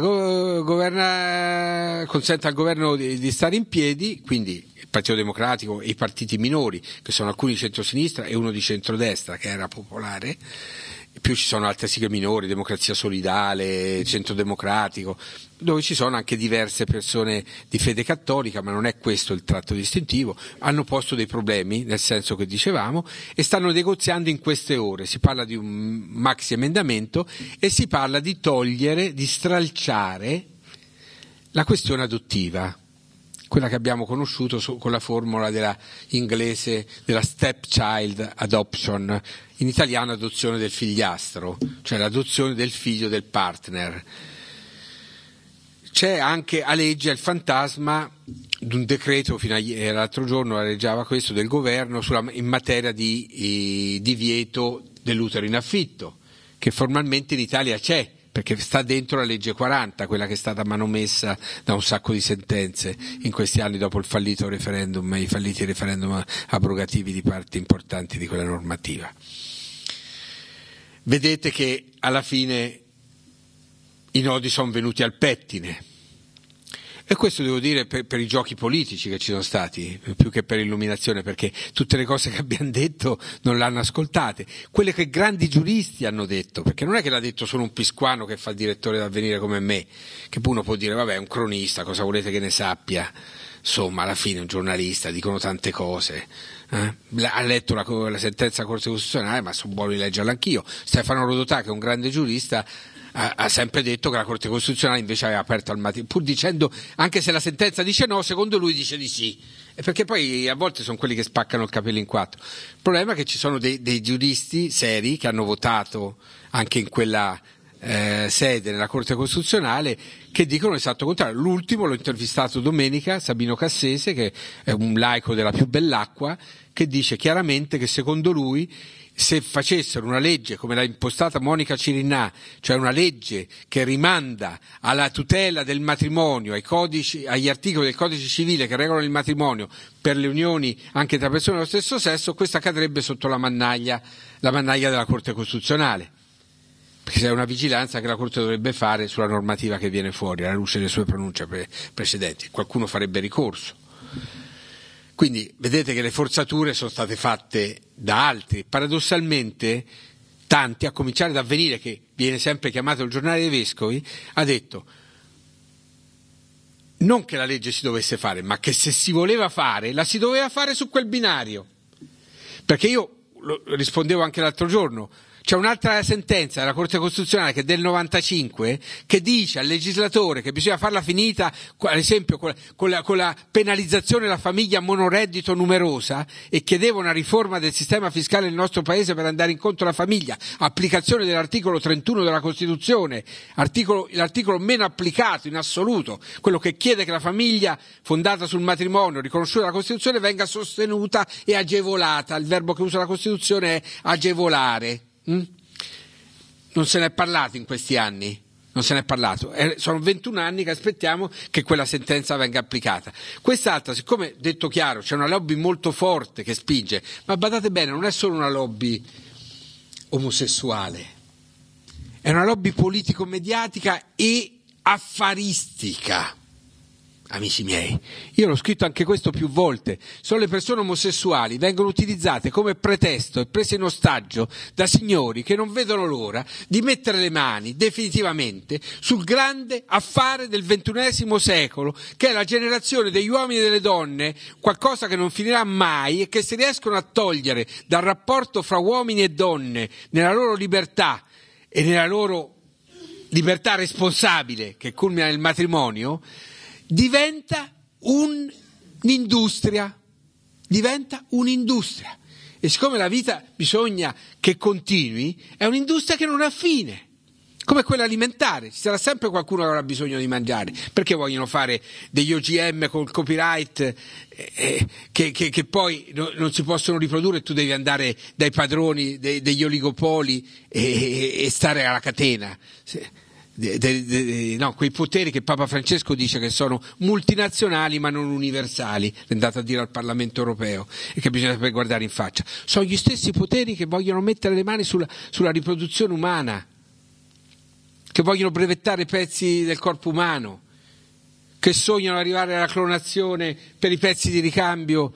consente al governo di stare in piedi, quindi il Partito Democratico e i partiti minori, che sono alcuni di centrosinistra e uno di centrodestra, che era Popolare, più ci sono altre sigle minori, Democrazia Solidale, Centro Democratico, dove ci sono anche diverse persone di fede cattolica, ma non è questo il tratto distintivo. Hanno posto dei problemi, nel senso che dicevamo, e stanno negoziando in queste ore. Si parla di un maxi emendamento e si parla di togliere, di stralciare la questione adottiva, quella che abbiamo conosciuto con la formula della inglese della stepchild adoption, in italiano adozione del figliastro, cioè l'adozione del figlio del partner. C'è anche aleggia il fantasma di un decreto, fino a l'altro giorno aleggiava questo, del governo in materia di divieto dell'utero in affitto, che formalmente in Italia c'è, perché sta dentro la legge 40, quella che è stata manomessa da un sacco di sentenze in questi anni dopo il fallito referendum, i falliti referendum abrogativi di parti importanti di quella normativa. Vedete che alla fine i nodi sono venuti al pettine. E questo devo dire per i giochi politici che ci sono stati, più che per illuminazione, perché tutte le cose che abbiamo detto non l'hanno ascoltate. Quelle che grandi giuristi hanno detto, perché non è che l'ha detto solo un pisquano che fa il direttore d'Avvenire come me, che uno può dire, vabbè, è un cronista, cosa volete che ne sappia? Insomma, alla fine è un giornalista, dicono tante cose. Ha letto la sentenza della Corte Costituzionale, ma sono buono di leggerla anch'io. Stefano Rodotà, che è un grande giurista, ha sempre detto che la Corte Costituzionale invece aveva aperto al matrimonio, pur dicendo, anche se la sentenza dice no, secondo lui dice di sì, perché poi a volte sono quelli che spaccano il capello in quattro. Il problema è che ci sono dei giuristi seri che hanno votato anche in quella sede nella Corte Costituzionale, che dicono l'esatto contrario. L'ultimo l'ho intervistato domenica, Sabino Cassese, che è un laico della più bell'acqua, che dice chiaramente che secondo lui, se facessero una legge come l'ha impostata Monica Cirinnà, cioè una legge che rimanda alla tutela del matrimonio, agli articoli del codice civile che regolano il matrimonio per le unioni anche tra persone dello stesso sesso, questa cadrebbe sotto la mannaia della Corte Costituzionale, perché c'è una vigilanza che la Corte dovrebbe fare sulla normativa che viene fuori alla luce delle sue pronunce precedenti. Qualcuno farebbe ricorso. Quindi vedete che le forzature sono state fatte da altri, paradossalmente tanti, a cominciare da Avvenire, che viene sempre chiamato il giornale dei vescovi, ha detto non che la legge si dovesse fare, ma che se si voleva fare, la si doveva fare su quel binario. Perché io rispondevo anche l'altro giorno, c'è un'altra sentenza della Corte Costituzionale che è del 95 che dice al legislatore che bisogna farla finita, ad esempio con la penalizzazione della famiglia monoreddito numerosa, e chiedeva una riforma del sistema fiscale del nostro paese per andare incontro alla famiglia, applicazione dell'articolo 31 della Costituzione, l'articolo meno applicato in assoluto, quello che chiede che la famiglia fondata sul matrimonio riconosciuta dalla Costituzione venga sostenuta e agevolata. Il verbo che usa la Costituzione è agevolare. Non se ne è parlato in questi anni, non se ne è parlato. Sono 21 anni che aspettiamo che quella sentenza venga applicata. Quest'altra, siccome, detto chiaro, c'è una lobby molto forte che spinge, ma badate bene, non è solo una lobby omosessuale, è una lobby politico-mediatica e affaristica. Amici miei, io l'ho scritto anche questo più volte, sono le persone omosessuali, vengono utilizzate come pretesto e prese in ostaggio da signori che non vedono l'ora di mettere le mani definitivamente sul grande affare del XXI secolo, che è la generazione degli uomini e delle donne, qualcosa che non finirà mai, e che si riescono a togliere dal rapporto fra uomini e donne nella loro libertà e nella loro libertà responsabile che culmina nel matrimonio, diventa un'industria, e siccome la vita bisogna che continui, è un'industria che non ha fine, come quella alimentare. Ci sarà sempre qualcuno che avrà bisogno di mangiare, perché vogliono fare degli OGM col copyright che poi non si possono riprodurre, e tu devi andare dai padroni degli oligopoli e stare alla catena. quei poteri che Papa Francesco dice che sono multinazionali ma non universali, è andato a dire al Parlamento europeo, e che bisogna saper guardare in faccia. Sono gli stessi poteri che vogliono mettere le mani sulla riproduzione umana, che vogliono brevettare pezzi del corpo umano, che sognano arrivare alla clonazione per i pezzi di ricambio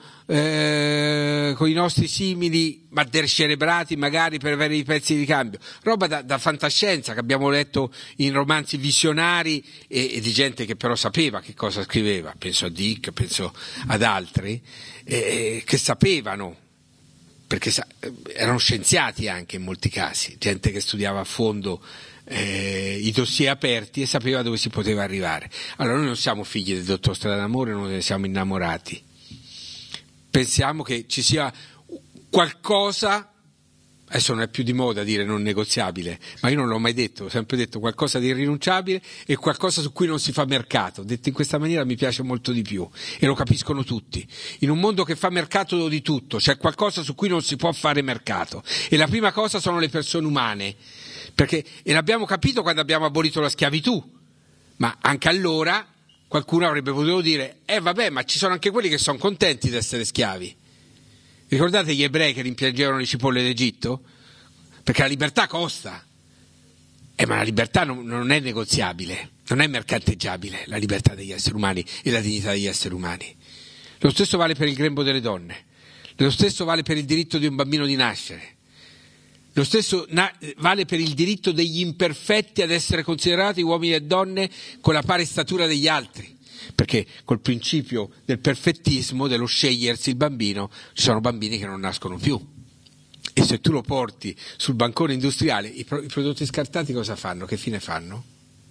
con i nostri simili, ma descerebrati magari per avere i pezzi di ricambio. Roba da fantascienza che abbiamo letto in romanzi visionari e di gente che però sapeva che cosa scriveva, penso a Dick, penso ad altri, che sapevano, perché erano scienziati anche in molti casi, gente che studiava a fondo i dossier aperti e sapeva dove si poteva arrivare. Allora noi non siamo figli del dottor Strada d'Amore, non ne siamo innamorati, pensiamo che ci sia qualcosa, adesso non è più di moda dire non negoziabile, ma io non l'ho mai detto, ho sempre detto qualcosa di irrinunciabile e qualcosa su cui non si fa mercato. Detto in questa maniera mi piace molto di più e lo capiscono tutti. In un mondo che fa mercato di tutto c'è qualcosa su cui non si può fare mercato, e la prima cosa sono le persone umane. E l'abbiamo capito quando abbiamo abolito la schiavitù, ma anche allora qualcuno avrebbe potuto dire vabbè, ma ci sono anche quelli che sono contenti di essere schiavi. Ricordate gli ebrei che rimpiangevano le cipolle d'Egitto? Perché la libertà costa, ma la libertà non è negoziabile, non è mercanteggiabile, la libertà degli esseri umani e la dignità degli esseri umani. Lo stesso vale per il grembo delle donne, lo stesso vale per il diritto di un bambino di nascere. Lo stesso vale per il diritto degli imperfetti ad essere considerati uomini e donne con la pari statura degli altri, perché col principio del perfettismo, dello scegliersi il bambino, ci sono bambini che non nascono più, e se tu lo porti sul bancone industriale, i prodotti scartati cosa fanno? Che fine fanno?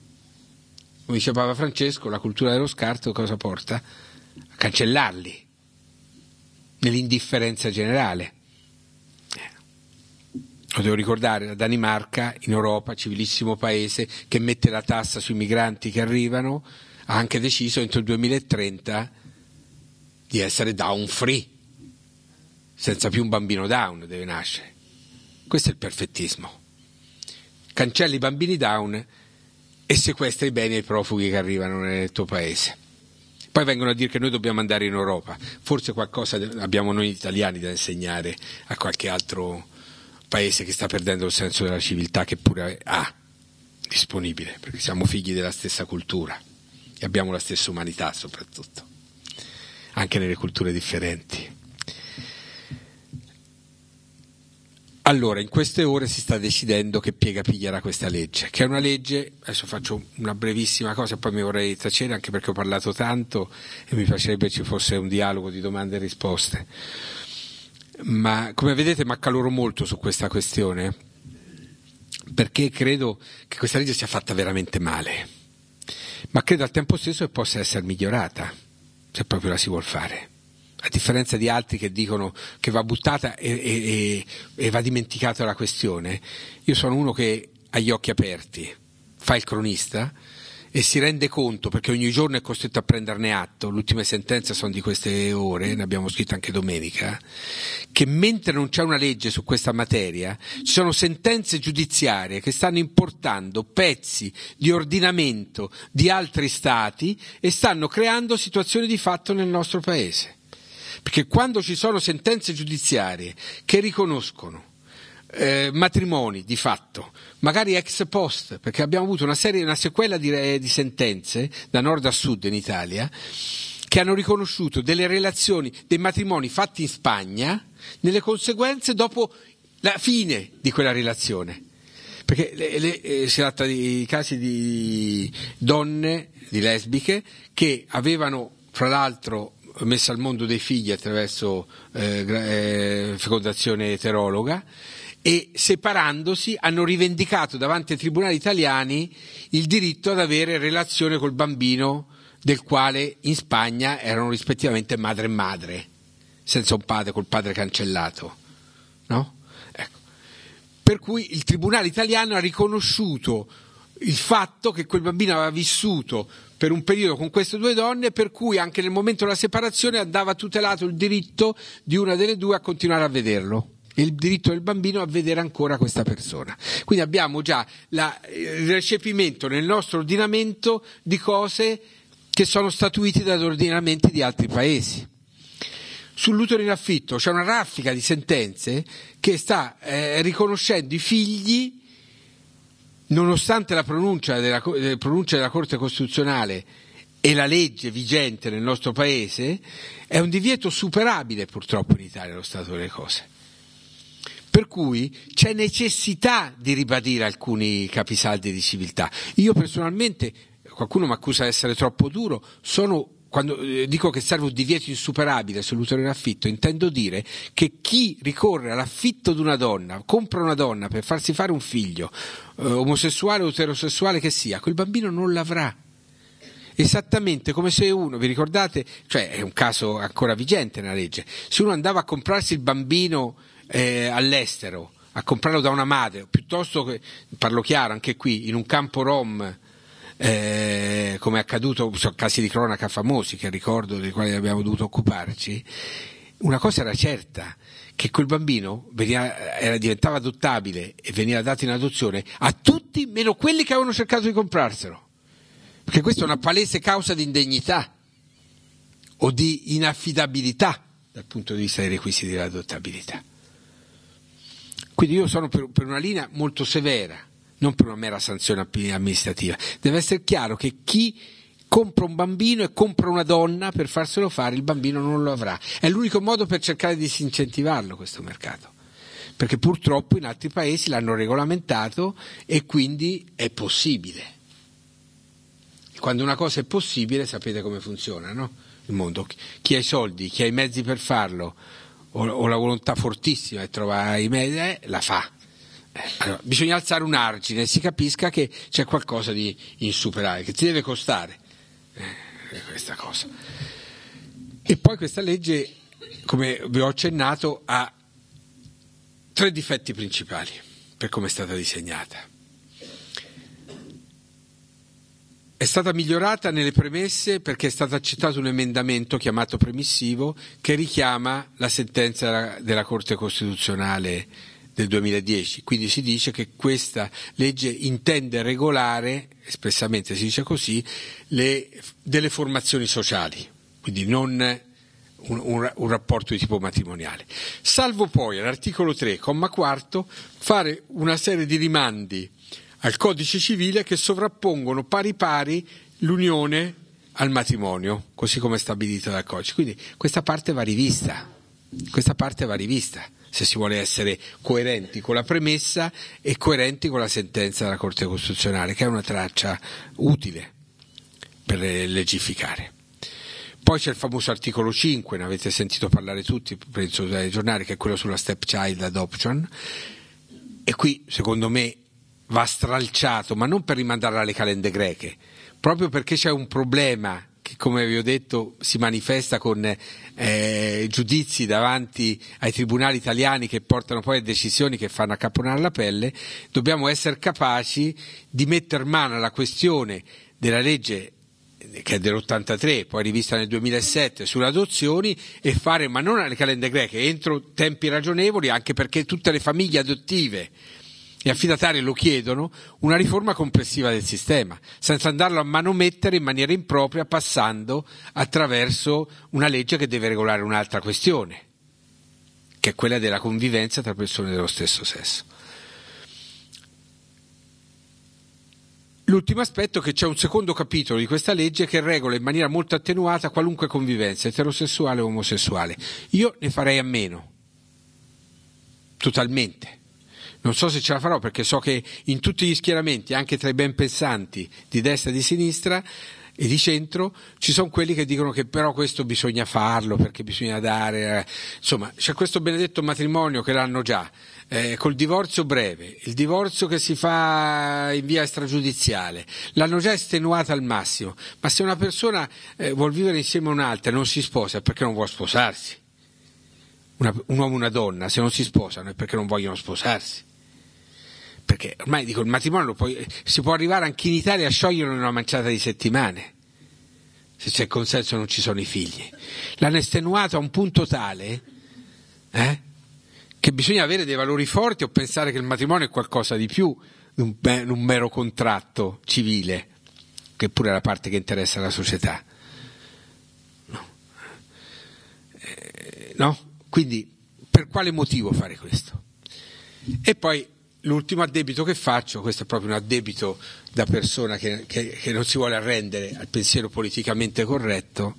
Come dice Papa Francesco, la cultura dello scarto cosa porta? A cancellarli nell'indifferenza generale. Lo devo ricordare, la Danimarca, in Europa, civilissimo paese, che mette la tassa sui migranti che arrivano, ha anche deciso entro il 2030 di essere down free, senza più un bambino down deve nascere. Questo è il perfettismo. Cancelli i bambini down e sequestra i beni ai profughi che arrivano nel tuo paese. Poi vengono a dire che noi dobbiamo andare in Europa. Forse qualcosa abbiamo noi italiani da insegnare a qualche altro paese che sta perdendo il senso della civiltà, che pure ha disponibile, perché siamo figli della stessa cultura e abbiamo la stessa umanità, soprattutto anche nelle culture differenti. Allora, in queste ore si sta decidendo che piega piglierà questa legge, che è una legge, adesso faccio una brevissima cosa e poi mi vorrei tacere, anche perché ho parlato tanto e mi piacerebbe ci fosse un dialogo di domande e risposte. Ma come vedete mi accaloro molto su questa questione, perché credo che questa legge sia fatta veramente male, ma credo al tempo stesso che possa essere migliorata, se proprio la si vuol fare, a differenza di altri che dicono che va buttata e va dimenticata la questione. Io sono uno che ha gli occhi aperti, fa il cronista e si rende conto, perché ogni giorno è costretto a prenderne atto, le ultime sentenze sono di queste ore, ne abbiamo scritto anche domenica, che mentre non c'è una legge su questa materia, ci sono sentenze giudiziarie che stanno importando pezzi di ordinamento di altri stati e stanno creando situazioni di fatto nel nostro paese. Perché quando ci sono sentenze giudiziarie che riconoscono matrimoni di fatto, magari ex post, perché abbiamo avuto una sequela di sentenze da nord a sud in Italia che hanno riconosciuto delle relazioni, dei matrimoni fatti in Spagna, nelle conseguenze dopo la fine di quella relazione, perché si tratta di casi di donne, di lesbiche, che avevano fra l'altro messo al mondo dei figli attraverso fecondazione eterologa, e separandosi hanno rivendicato davanti ai tribunali italiani il diritto ad avere relazione col bambino del quale in Spagna erano rispettivamente madre e madre, senza un padre, col padre cancellato, no? Ecco. Per cui il tribunale italiano ha riconosciuto il fatto che quel bambino aveva vissuto per un periodo con queste due donne, per cui anche nel momento della separazione andava tutelato il diritto di una delle due a continuare a vederlo. e il diritto del bambino a vedere ancora questa persona. Quindi abbiamo già il recepimento nel nostro ordinamento di cose che sono statuite dagli ordinamenti di altri paesi. Sull'utero in affitto c'è una raffica di sentenze che sta riconoscendo i figli, nonostante la pronuncia della Corte Costituzionale e la legge vigente nel nostro paese. È un divieto superabile purtroppo in Italia lo stato delle cose. Per cui c'è necessità di ribadire alcuni capisaldi di civiltà. Io personalmente, qualcuno mi accusa di essere troppo duro, quando dico che serve un divieto insuperabile sull'utero in affitto, intendo dire che chi ricorre all'affitto di una donna, compra una donna per farsi fare un figlio, omosessuale o eterosessuale che sia, quel bambino non l'avrà. Esattamente come se uno, vi ricordate, cioè è un caso ancora vigente nella legge, se uno andava a comprarsi il bambino all'estero, a comprarlo da una madre, piuttosto che, parlo chiaro anche qui, in un campo rom, come è accaduto, sono casi di cronaca famosi che ricordo, dei quali abbiamo dovuto occuparci, una cosa era certa, che quel bambino diventava adottabile e veniva dato in adozione a tutti meno quelli che avevano cercato di comprarselo, perché questa è una palese causa di indegnità o di inaffidabilità dal punto di vista dei requisiti dell'adottabilità. Quindi io sono per una linea molto severa, non per una mera sanzione amministrativa. Deve essere chiaro che chi compra un bambino e compra una donna per farselo fare, il bambino non lo avrà. È l'unico modo per cercare di disincentivarlo questo mercato, perché purtroppo in altri paesi l'hanno regolamentato e quindi è possibile. Quando una cosa è possibile sapete come funziona, no? Il mondo. Chi ha i soldi, chi ha i mezzi per farlo o la volontà fortissima e trova i mezzi, la fa. Allora, bisogna alzare un argine e si capisca che c'è qualcosa di insuperabile, che ti deve costare questa cosa. E poi questa legge, come vi ho accennato, ha 3 difetti principali per come è stata disegnata. È stata migliorata nelle premesse perché è stato accettato un emendamento chiamato premissivo che richiama la sentenza della Corte Costituzionale del 2010, quindi si dice che questa legge intende regolare, espressamente si dice così, delle formazioni sociali, quindi non un rapporto di tipo matrimoniale. Salvo poi all'articolo 3, comma 4, fare una serie di rimandi al codice civile che sovrappongono pari pari l'unione al matrimonio, così come stabilito dal codice. Quindi questa parte va rivista, se si vuole essere coerenti con la premessa e coerenti con la sentenza della Corte Costituzionale, che è una traccia utile per legificare. Poi c'è il famoso articolo 5, ne avete sentito parlare tutti, penso dai giornali, che è quello sulla stepchild adoption, e qui secondo me va stralciato, ma non per rimandarla alle calende greche, proprio perché c'è un problema che, come vi ho detto, si manifesta con giudizi davanti ai tribunali italiani che portano poi a decisioni che fanno accapponare la pelle. Dobbiamo essere capaci di metter mano alla questione della legge che è dell'83, poi rivista nel 2007, sulle adozioni, e fare, ma non alle calende greche, entro tempi ragionevoli, anche perché tutte le famiglie adottive e affidatarie lo chiedono, una riforma complessiva del sistema, senza andarlo a manomettere in maniera impropria, passando attraverso una legge che deve regolare un'altra questione, che è quella della convivenza tra persone dello stesso sesso. L'ultimo aspetto è che c'è un secondo capitolo di questa legge che regola in maniera molto attenuata qualunque convivenza, eterosessuale o omosessuale. Io ne farei a meno, totalmente. Non so se ce la farò, perché so che in tutti gli schieramenti, anche tra i ben pensanti di destra e di sinistra e di centro, ci sono quelli che dicono che però questo bisogna farlo perché bisogna dare, insomma c'è questo benedetto matrimonio che l'hanno già, col divorzio breve, il divorzio che si fa in via extragiudiziale, l'hanno già estenuata al massimo. Ma se una persona vuol vivere insieme a un'altra e non si sposa, è perché non vuole sposarsi. Un uomo e una donna, se non si sposano, è perché non vogliono sposarsi. Perché ormai dico, il matrimonio si può arrivare anche in Italia a scioglierlo in una manciata di settimane, se c'è consenso e non ci sono i figli. L'hanno estenuato a un punto tale che bisogna avere dei valori forti o pensare che il matrimonio è qualcosa di più di un mero contratto civile, che pure è la parte che interessa la società. No? Quindi per quale motivo fare questo? E poi l'ultimo addebito che faccio, questo è proprio un addebito da persona che non si vuole arrendere al pensiero politicamente corretto,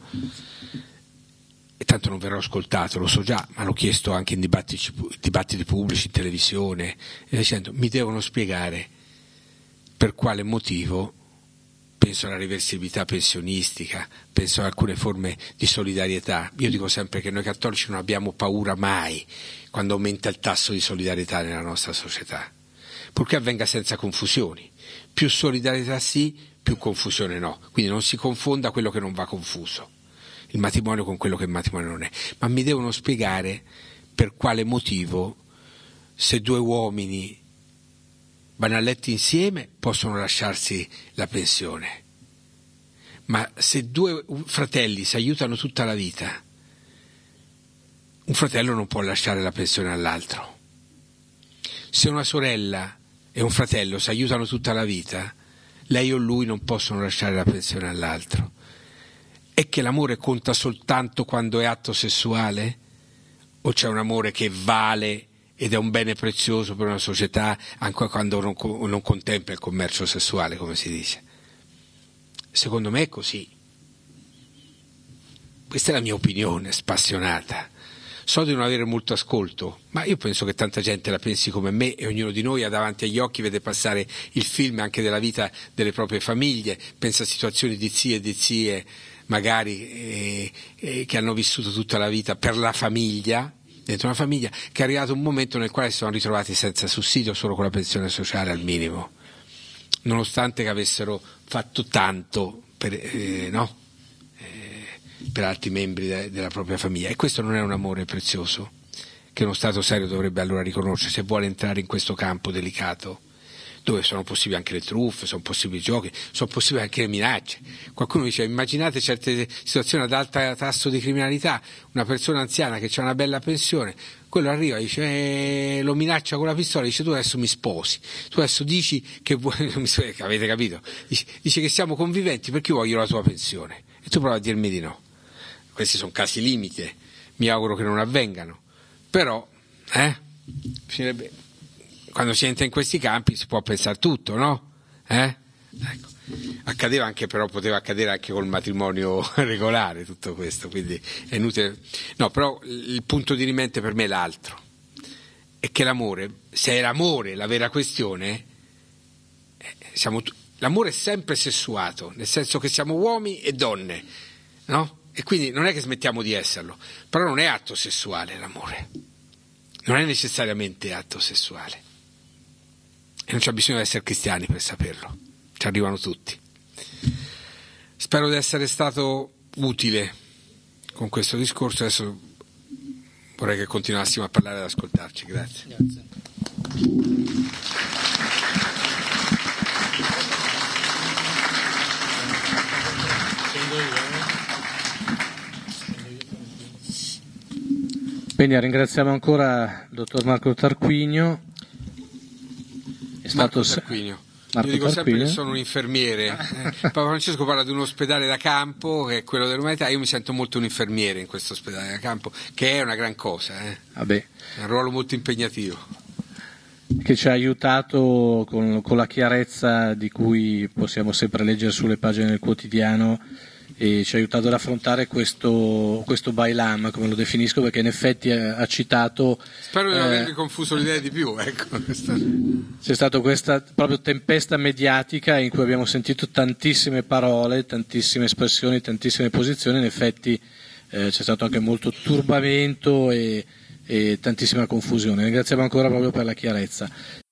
e tanto non verrò ascoltato, lo so già, ma l'ho chiesto anche in dibattiti pubblici, in televisione, e dicendo: mi devono spiegare per quale motivo. Penso alla reversibilità pensionistica, penso ad alcune forme di solidarietà. Io dico sempre che noi cattolici non abbiamo paura mai quando aumenta il tasso di solidarietà nella nostra società, purché avvenga senza confusioni. Più solidarietà sì, più confusione no. Quindi non si confonda quello che non va confuso, il matrimonio con quello che il matrimonio non è. Ma mi devono spiegare per quale motivo, se due uomini vanno a letto insieme, possono lasciarsi la pensione, ma se due fratelli si aiutano tutta la vita, un fratello non può lasciare la pensione all'altro. Se una sorella e un fratello si aiutano tutta la vita, lei o lui non possono lasciare la pensione all'altro. È che l'amore conta soltanto quando è atto sessuale? O c'è un amore che vale ed è un bene prezioso per una società anche quando non contempla il commercio sessuale, come si dice? Secondo me è così. Questa è la mia opinione spassionata. So di non avere molto ascolto, ma io penso che tanta gente la pensi come me, e ognuno di noi ha davanti agli occhi, vede passare il film anche della vita delle proprie famiglie, pensa a situazioni di zii e di zie magari che hanno vissuto tutta la vita per la famiglia, dentro una famiglia, che è arrivato un momento nel quale si sono ritrovati senza sussidio, solo con la pensione sociale al minimo, nonostante che avessero fatto tanto per altri membri della propria famiglia. E questo non è un amore prezioso che uno Stato serio dovrebbe allora riconoscere, se vuole entrare in questo campo delicato, dove sono possibili anche le truffe, sono possibili i giochi, sono possibili anche le minacce. Qualcuno dice: immaginate certe situazioni ad alto tasso di criminalità, una persona anziana che ha una bella pensione, quello arriva e dice, lo minaccia con la pistola, dice: tu adesso mi sposi, tu adesso dici che vuoi, avete capito? Dice che siamo conviventi perché io voglio la tua pensione, e tu provi a dirmi di no. Questi sono casi limite, mi auguro che non avvengano, però finirebbe. Quando si entra in questi campi si può pensare tutto, no? Ecco. Accadeva anche, però poteva accadere anche col matrimonio regolare tutto questo, quindi è inutile. No, però il punto di rimente per me è l'altro, è che l'amore, se è l'amore la vera questione, l'amore è sempre sessuato, nel senso che siamo uomini e donne, no? E quindi non è che smettiamo di esserlo, però non è atto sessuale l'amore, non è necessariamente atto sessuale. E non c'è bisogno di essere cristiani per saperlo, ci arrivano tutti. Spero di essere stato utile con questo discorso. Adesso vorrei che continuassimo a parlare e ad ascoltarci. Grazie. Bene, ringraziamo ancora il dottor Marco Tarquinio. Marco Tarquinio. Io dico sempre che sono un infermiere. Papa Francesco parla di un ospedale da campo, che è quello dell'umanità. Io mi sento molto un infermiere in questo ospedale da campo, che è una gran cosa. Vabbè. È un ruolo molto impegnativo. Che ci ha aiutato con la chiarezza di cui possiamo sempre leggere sulle pagine del quotidiano, e ci ha aiutato ad affrontare questo bailam, come lo definisco, perché in effetti ha citato... Spero di non avervi confuso l'idea di più, ecco. C'è stata questa proprio tempesta mediatica in cui abbiamo sentito tantissime parole, tantissime espressioni, tantissime posizioni. In effetti c'è stato anche molto turbamento e tantissima confusione. Ringraziamo ancora proprio per la chiarezza.